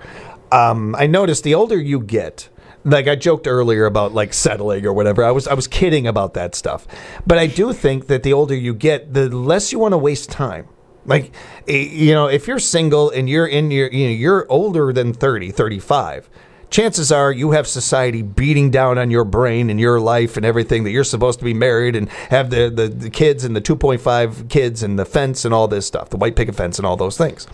I noticed the older you get, like I joked earlier about like settling or whatever. I was kidding about that stuff. But I do think that the older you get, the less you want to waste time. Like, you know, if you're single and you're older than 30, 35, chances are you have society beating down on your brain and your life and everything, that you're supposed to be married and have the kids and the 2.5 kids and the fence and all this stuff, the white picket fence and all those things.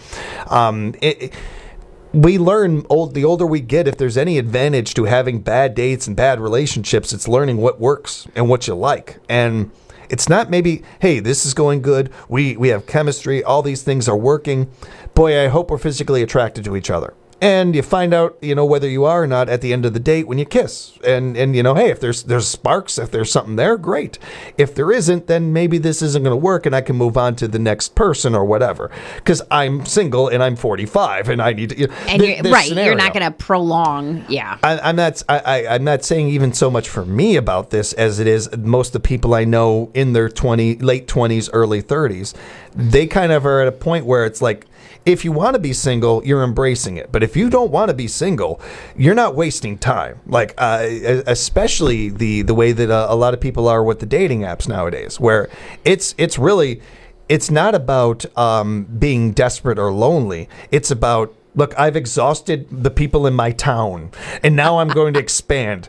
We learn the older we get, if there's any advantage to having bad dates and bad relationships, it's learning what works and what you like. And it's not maybe, hey, this is going good, we have chemistry, all these things are working. Boy, I hope we're physically attracted to each other. And you find out, whether you are or not at the end of the date when you kiss. And hey, if there's sparks, if there's something there, great. If there isn't, then maybe this isn't going to work and I can move on to the next person or whatever. Because I'm single and I'm 45 and I need to... And you're not going to prolong, yeah. I'm not saying even so much for me about this as it is most of the people I know in their late 20s, early 30s. They kind of are at a point where it's like, if you want to be single, you're embracing it. But if you don't want to be single, you're not wasting time. Like, especially the way that a lot of people are with the dating apps nowadays, where it's not about being desperate or lonely. It's about, look, I've exhausted the people in my town, and now I'm going to expand.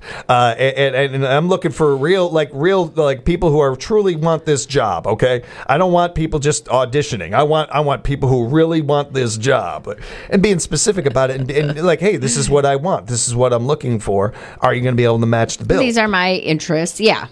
And I'm looking for real people who are truly want this job. Okay, I don't want people just auditioning. I want people who really want this job, and being specific about it, and like, hey, this is what I want. This is what I'm looking for. Are you going to be able to match the bill? These are my interests. Yeah.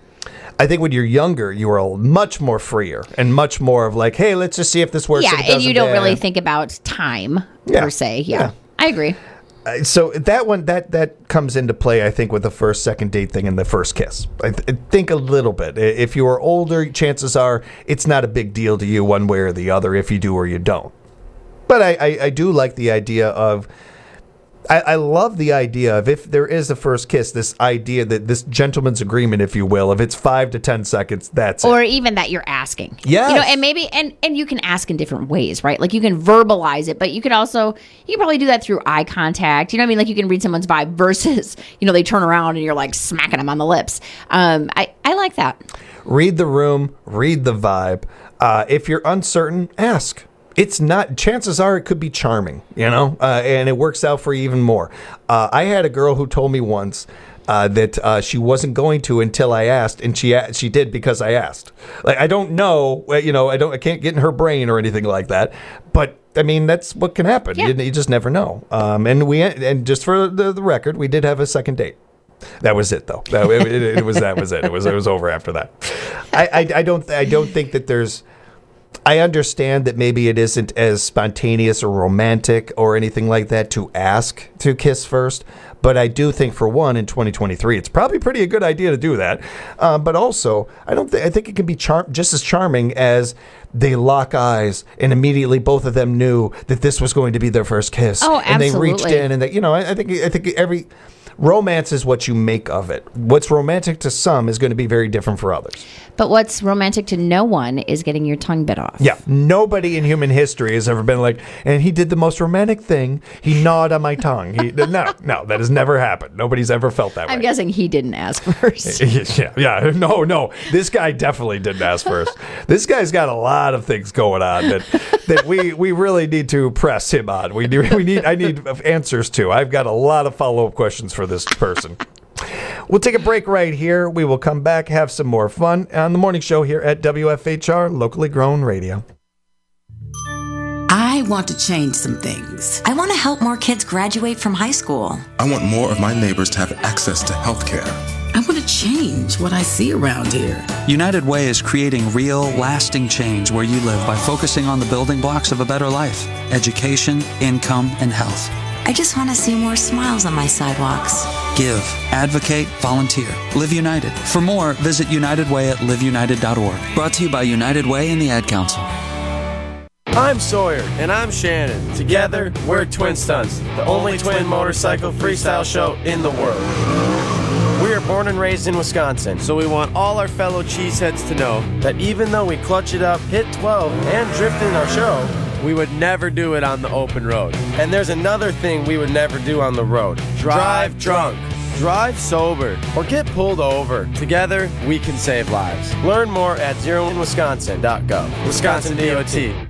I think when you're younger, you are much more freer and much more of like, hey, let's just see if this works. Yeah, and you don't really think about time per se. Yeah, I agree. So that one, that comes into play, I think, with the first, second date thing and the first kiss. I think a little bit. If you are older, chances are it's not a big deal to you one way or the other if you do or you don't. But I do like the idea of... I love the idea of, if there is a first kiss, this idea that this gentleman's agreement, if you will, if it's 5 to 10 seconds, that's or it. even that you're asking. Yes. And maybe, and you can ask in different ways, right? Like you can verbalize it, but you can probably do that through eye contact. You know what I mean? Like you can read someone's vibe versus, they turn around and you're like smacking them on the lips. I like that. Read the room, read the vibe. If you're uncertain, ask. It's not, chances are it could be charming, and it works out for you even more. I had a girl who told me once that she wasn't going to until I asked, and she did because I asked. Like, I don't know, I can't get in her brain or anything like that, but I mean, that's what can happen. Yeah. You just never know. And just for the record, we did have a second date. That was it, though. It was it. It was over after that. I don't think that there's... I understand that maybe it isn't as spontaneous or romantic or anything like that to ask to kiss first, but I do think, for one, in 2023, it's probably pretty a good idea to do that. But also, I think it can be just as charming as they lock eyes and immediately both of them knew that this was going to be their first kiss. Oh, absolutely. And they reached in, and I think every romance is what you make of it. What's romantic to some is going to be very different for others. But what's romantic to no one is getting your tongue bit off. Yeah. Nobody in human history has ever been like, and he did the most romantic thing. He gnawed on my tongue. No, that has never happened. Nobody's ever felt that way. I'm guessing he didn't ask first. Yeah. No. This guy definitely didn't ask first. This guy's got a lot of things going on that we really need to press him on. I need answers to. I've got a lot of follow-up questions for this person. We'll take a break right here. We will come back, have some more fun on the morning show here at WFHR, locally grown radio. I want to change some things. I want to help more kids graduate from high school. I want more of my neighbors to have access to health care. I want to change what I see around here. United Way is creating real, lasting change where you live by focusing on the building blocks of a better life: education, income, and health. I just want to see more smiles on my sidewalks. Give, advocate, volunteer. Live United. For more, visit United Way at liveunited.org. Brought to you by United Way and the Ad Council. I'm Sawyer, and I'm Shannon. Together, we're Twin Stunts, the only twin motorcycle freestyle show in the world. We are born and raised in Wisconsin, so we want all our fellow cheeseheads to know that even though we clutch it up, hit 12, and drift in our show, we would never do it on the open road. And there's another thing we would never do on the road. Drive drunk. Drive sober. Or get pulled over. Together, we can save lives. Learn more at zeroinwisconsin.gov. Wisconsin DOT.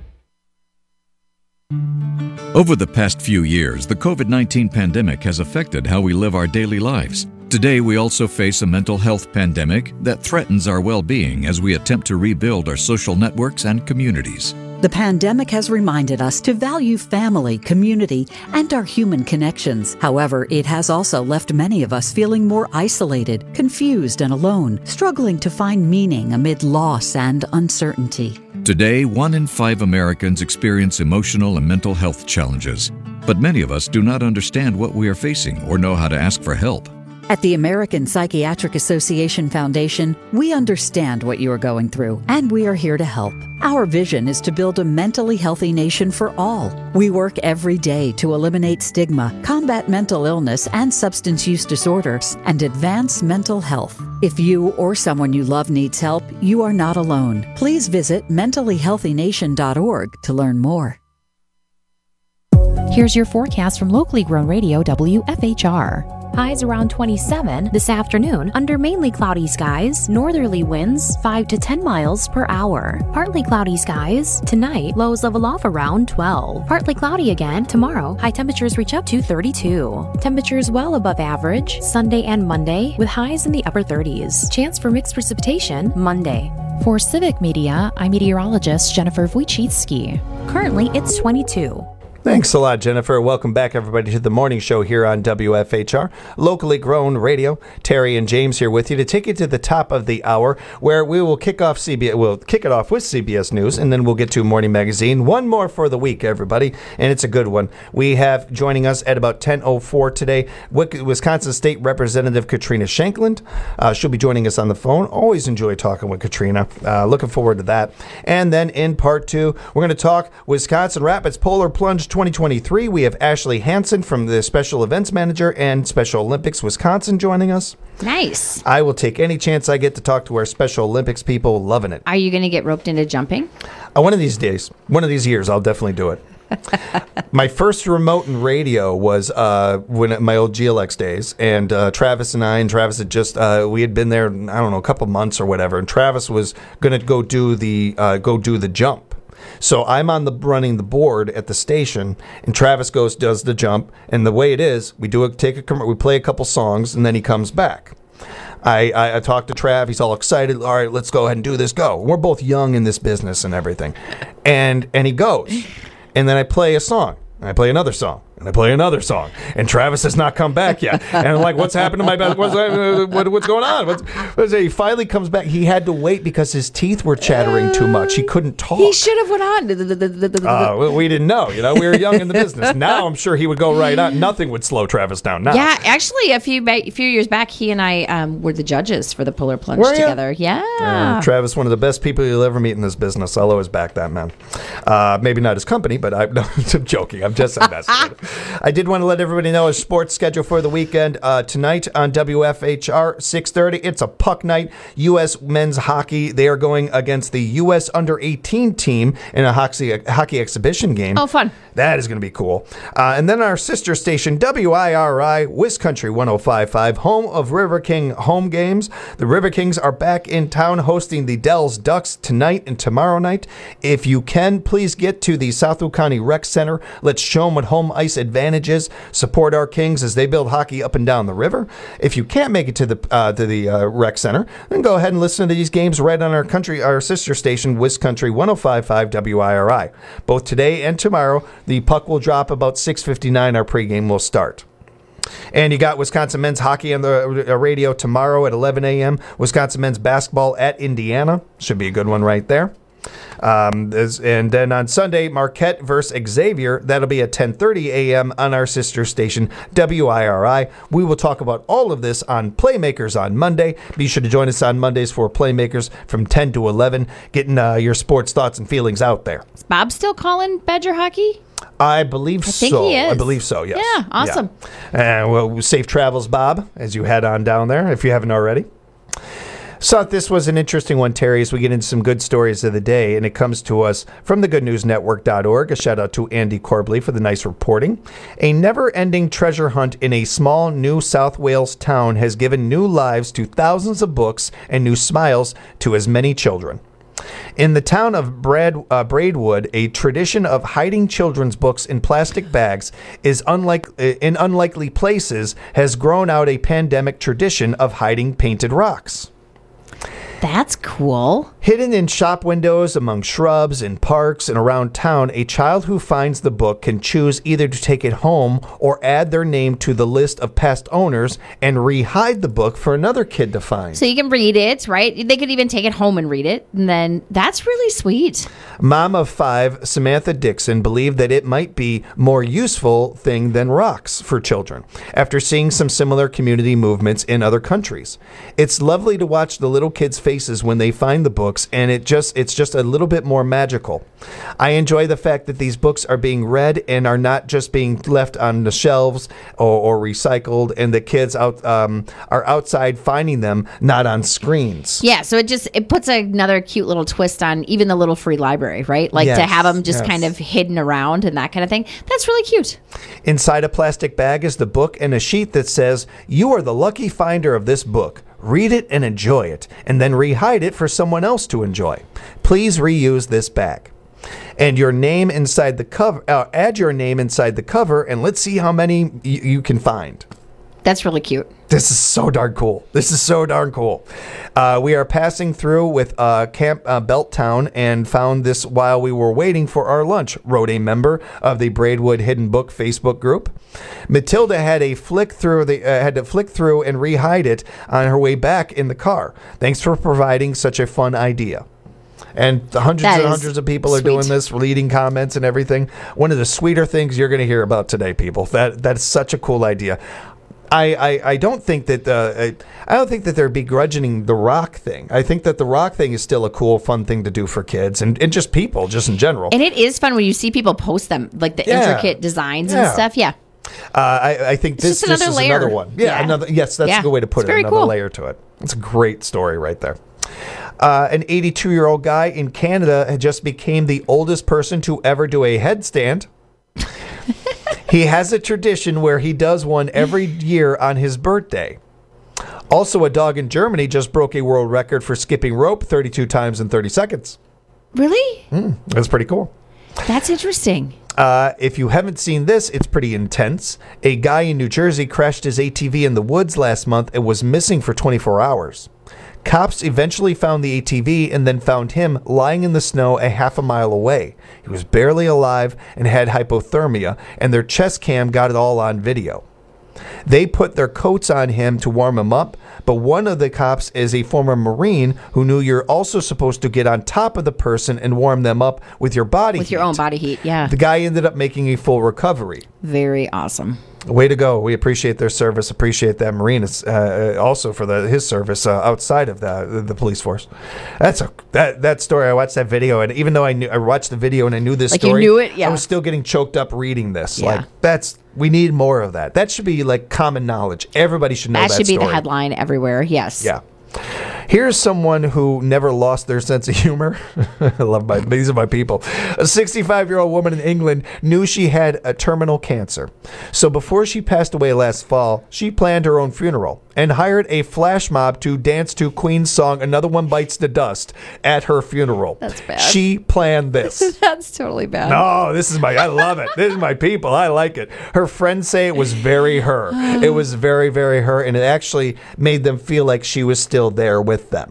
Over the past few years, the COVID-19 pandemic has affected how we live our daily lives. Today, we also face a mental health pandemic that threatens our well-being as we attempt to rebuild our social networks and communities. The pandemic has reminded us to value family, community, and our human connections. However, it has also left many of us feeling more isolated, confused, and alone, struggling to find meaning amid loss and uncertainty. Today, 1 in 5 Americans experience emotional and mental health challenges. But many of us do not understand what we are facing or know how to ask for help. At the American Psychiatric Association Foundation, we understand what you are going through, and we are here to help. Our vision is to build a mentally healthy nation for all. We work every day to eliminate stigma, combat mental illness and substance use disorders, and advance mental health. If you or someone you love needs help, you are not alone. Please visit mentallyhealthynation.org to learn more. Here's your forecast from locally grown radio WFHR. Highs around 27 this afternoon under mainly cloudy skies, northerly winds 5 to 10 miles per hour. Partly cloudy skies tonight, lows level off around 12. Partly cloudy again tomorrow, high temperatures reach up to 32. Temperatures well above average Sunday and Monday with highs in the upper 30s. Chance for mixed precipitation Monday. For Civic Media, I'm meteorologist Jennifer Wojcicki. Currently, it's 22. Thanks a lot, Jennifer. Welcome back, everybody, to the morning show here on WFHR, locally grown radio. Terry and James here with you to take you to the top of the hour, where we will kick off CBS. We'll kick it off with CBS News, and then we'll get to Morning Magazine. One more for the week, everybody, and it's a good one. We have joining us at about 10:04 today, Wisconsin State Representative Katrina Shankland. She'll be joining us on the phone. Always enjoy talking with Katrina. Looking forward to that. And then in part two, we're going to talk Wisconsin Rapids Polar Plunge 2023. We have Ashley Hansen from the Special Events Manager and Special Olympics Wisconsin joining us. Nice. I will take any chance I get to talk to our Special Olympics people. Loving it. Are you going to get roped into jumping? One of these days, one of these years, I'll definitely do it. My first remote in radio was when my old GLX days, and Travis had just we had been there, I don't know, a couple months or whatever, and Travis was going to go do the jump. So I'm running the board at the station, and Travis does the jump, and the way it is, we play a couple songs, and then he comes back. I talked to Trav. He's all excited. All right, let's go ahead and do this. Go. We're both young in this business and everything, and he goes, and then I play a song. And I play another song, and I play another song, and Travis has not come back yet. And I'm like, what's happened to my best? What's going on? He finally comes back. He had to wait because his teeth were chattering too much. He couldn't talk. He should have went on. We didn't know. We were young in the business. Now I'm sure he would go right on. Nothing would slow Travis down now. Yeah, actually, a few years back, he and I were the judges for the Polar Plunge together. Yeah. Travis, one of the best people you'll ever meet in this business. I'll always back that man. Maybe not his company, but I'm joking. I'm just investigating. I did want to let everybody know a sports schedule for the weekend. Tonight on WFHR, 6:30, it's a puck night. U.S. men's hockey, they are going against the U.S. under-18 team in a hockey exhibition game. Oh, fun. That is going to be cool. And then our sister station, WIRI, Wiscountry 105.5, home of River King home games. The River Kings are back in town hosting the Dells Ducks tonight and tomorrow night. If you can, please get to the Southwood County Rec Center. Let's show them what home ice advantage is. Support our Kings as they build hockey up and down the river. If you can't make it to the Rec Center, then go ahead and listen to these games right on our sister station, Wiscountry 105.5 WIRI. Both today and tomorrow, the puck will drop about 6:59. Our pregame will start. And you got Wisconsin men's hockey on the radio tomorrow at 11 a.m. Wisconsin men's basketball at Indiana. Should be a good one right there. And then on Sunday, Marquette versus Xavier. That'll be at 10:30 a.m. on our sister station, WIRI. We will talk about all of this on Playmakers on Monday. Be sure to join us on Mondays for Playmakers from 10 to 11, getting your sports thoughts and feelings out there. Is Bob still calling Badger hockey? I believe so. I think he is. I believe so, yes. Yeah, awesome. Yeah. Well, safe travels, Bob, as you head on down there, if you haven't already. So this was an interesting one, Terry, as we get into some good stories of the day, and it comes to us from thegoodnewsnetwork.org. A shout out to Andy Corbley for the nice reporting. A never-ending treasure hunt in a small New South Wales town has given new lives to thousands of books and new smiles to as many children. In the town of Braidwood, a tradition of hiding children's books in plastic bags in unlikely places has grown out a pandemic tradition of hiding painted rocks. That's cool. Hidden in shop windows, among shrubs, in parks, and around town, a child who finds the book can choose either to take it home or add their name to the list of past owners and re-hide the book for another kid to find. So you can read it, right? They could even take it home and read it. And then that's really sweet. Mom of 5, Samantha Dixon, believed that it might be more useful thing than rocks for children after seeing some similar community movements in other countries. It's lovely to watch the little kids' faces when they find the books, and it's just a little bit more magical. I enjoy the fact that these books are being read and are not just being left on the shelves or recycled, and the kids are outside finding them, not on screens. Yeah, so it puts another cute little twist on even the little free library, right? Like to have them just kind of hidden around and that kind of thing. That's really cute. Inside a plastic bag is the book and a sheet that says, "You are the lucky finder of this book. Read it and enjoy it, and then re-hide it for someone else to enjoy. Please reuse this bag." And your name inside the cover. Add your name inside the cover, and let's see how many you can find. That's really cute. This is so darn cool. We are passing through with Camp Belttown and found this while we were waiting for our lunch, wrote a member of the Braidwood Hidden Book Facebook group. Matilda had to flick through and re-hide it on her way back in the car. Thanks for providing such a fun idea. And hundreds of people are doing this, leading comments and everything. One of the sweeter things you're going to hear about today, people. That's such a cool idea. I don't think that they're begrudging the rock thing. I think that the rock thing is still a cool, fun thing to do for kids and just people, just in general. And it is fun when you see people post them, like the intricate designs and stuff. Yeah. I think this is another one. That's a good way to put it. Another layer to it. It's a great story right there. An 82-year-old guy in Canada had just became the oldest person to ever do a headstand. He has a tradition where he does one every year on his birthday. Also, a dog in Germany just broke a world record for skipping rope 32 times in 30 seconds. Really? That's pretty cool. That's interesting. If you haven't seen this, it's pretty intense. A guy in New Jersey crashed his ATV in the woods last month and was missing for 24 hours. Cops eventually found the ATV and then found him lying in the snow a half a mile away. He was barely alive and had hypothermia, and their chest cam got it all on video. They put their coats on him to warm him up, but one of the cops is a former Marine who knew you're also supposed to get on top of the person and warm them up with your body heat. With your own body heat, yeah. The guy ended up making a full recovery. Very awesome. Way to go. We appreciate their service, appreciate that Marine also for his service outside of the police force. That story, I watched that video, and even though I watched the video and I knew this story, you knew it, yeah. I was still getting choked up reading this. Yeah. We need more of that. That should be like common knowledge. Everybody should know that story. That should be the headline everywhere, yes. Yeah. Here's someone who never lost their sense of humor. I love these are my people. A 65-year-old woman in England knew she had a terminal cancer. So before she passed away last fall, she planned her own funeral and hired a flash mob to dance to Queen's song "Another One Bites the Dust" at her funeral. That's bad. She planned this. That's totally bad. No, I love it. This is my people. I like it. Her friends say it was very her. It was very, very her, and it actually made them feel like she was still there with them.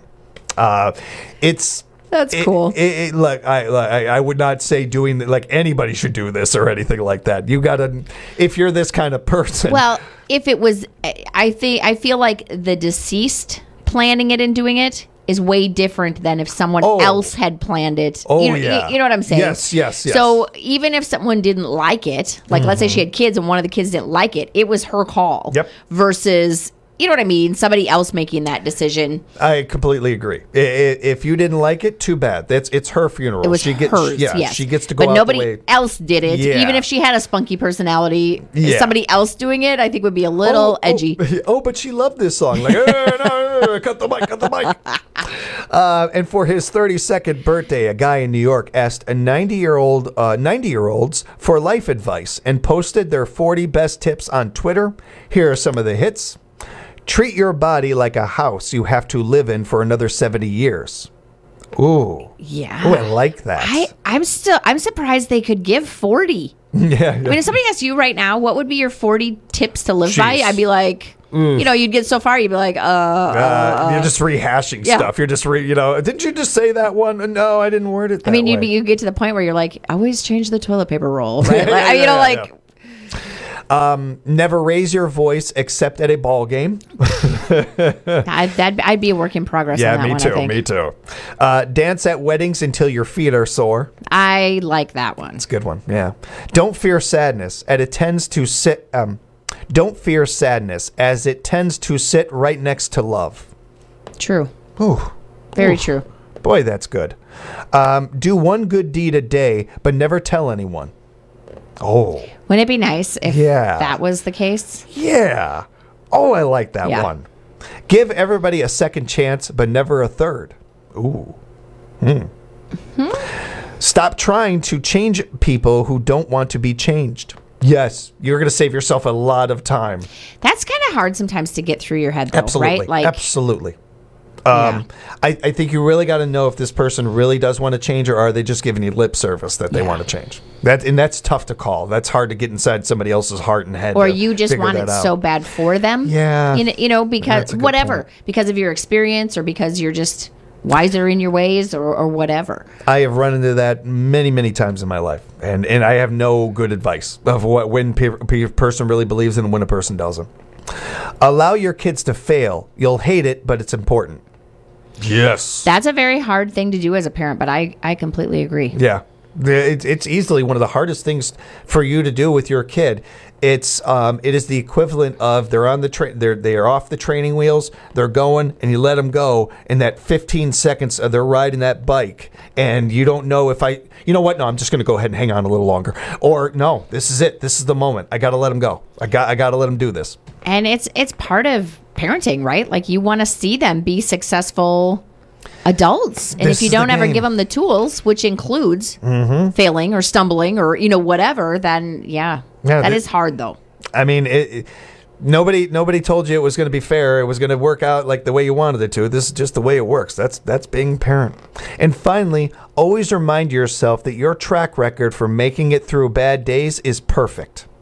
That's cool. Look, I would not say doing like anybody should do this or anything like that. You gotta, if you're this kind of person. Well, if it was, I feel like the deceased planning it and doing it is way different than if someone else had planned it. Yeah. You know what I'm saying? Yes. So even if someone didn't like it, like let's say she had kids and one of the kids didn't like it, it was her call. Yep. Versus, you know what I mean? Somebody else making that decision. I completely agree. If you didn't like it, too bad. It's her funeral. It was hers, yes. She gets to go but out nobody the way. else did it. Yeah. Even if she had a spunky personality, Yeah. somebody else doing it, I think would be a little edgy. But she loved this song. Like, no, cut the mic. And for his 32nd birthday, a guy in New York asked 90-year-olds for life advice and posted their 40 best tips on Twitter. Here are some of the hits. Treat your body like a house you have to live in for another 70 years. Ooh. Yeah. Oh, I like that. I'm surprised they could give 40. Yeah. I mean, if somebody asked you right now, what would be your 40 tips to live by? I'd be like, you know, you'd get so far, you'd be like, you're just rehashing stuff. You're just, didn't you just say that one? No, I didn't word it that way. You get to the point where you're like, always change the toilet paper roll, right? Never raise your voice except at a ball game. I'd be a work in progress on that one, I think. Me too. Dance at weddings until your feet are sore. I like that one. It's a good one, yeah. Don't fear sadness, as it tends to sit... don't fear sadness, as it tends to sit right next to love. True. Ooh. Very true. Boy, that's good. Do one good deed a day, but never tell anyone. Oh. Wouldn't it be nice if that was the case? Yeah. Oh, I like that one. Give everybody a second chance, but never a third. Ooh. Stop trying to change people who don't want to be changed. Yes, you're going to save yourself a lot of time. That's kind of hard sometimes to get through your head, though, Absolutely. right? Absolutely. I think you really got to know if this person really does want to change, or are they just giving you lip service that they want to change. That's tough to call. That's hard to get inside somebody else's heart and head. Or you just want it so bad for them. Yeah. Because whatever. Point. Because of your experience, or because you're just wiser in your ways, or whatever. I have run into that many, many times in my life. And I have no good advice of when a person really believes and when a person doesn't. Allow your kids to fail. You'll hate it, but it's important. Yes. That's a very hard thing to do as a parent, but I completely agree. Yeah. It's easily one of the hardest things for you to do with your kid. It is the equivalent of they're on the they are off the training wheels, they're going, and you let them go in that 15 seconds of they're riding that bike, and you don't know if I'm just going to go ahead and hang on a little longer, or no, this is it, this is the moment, I got to let them go, I got to let them do this. And it's part of parenting, right? Like, you want to see them be successful adults, and if you don't ever give them the tools, which includes failing or stumbling or whatever, then that is hard, though. I mean, nobody told you it was going to be fair, it was going to work out like the way you wanted it to. This is just the way it works. That's being a parent. And finally, always remind yourself that your track record for making it through bad days is perfect.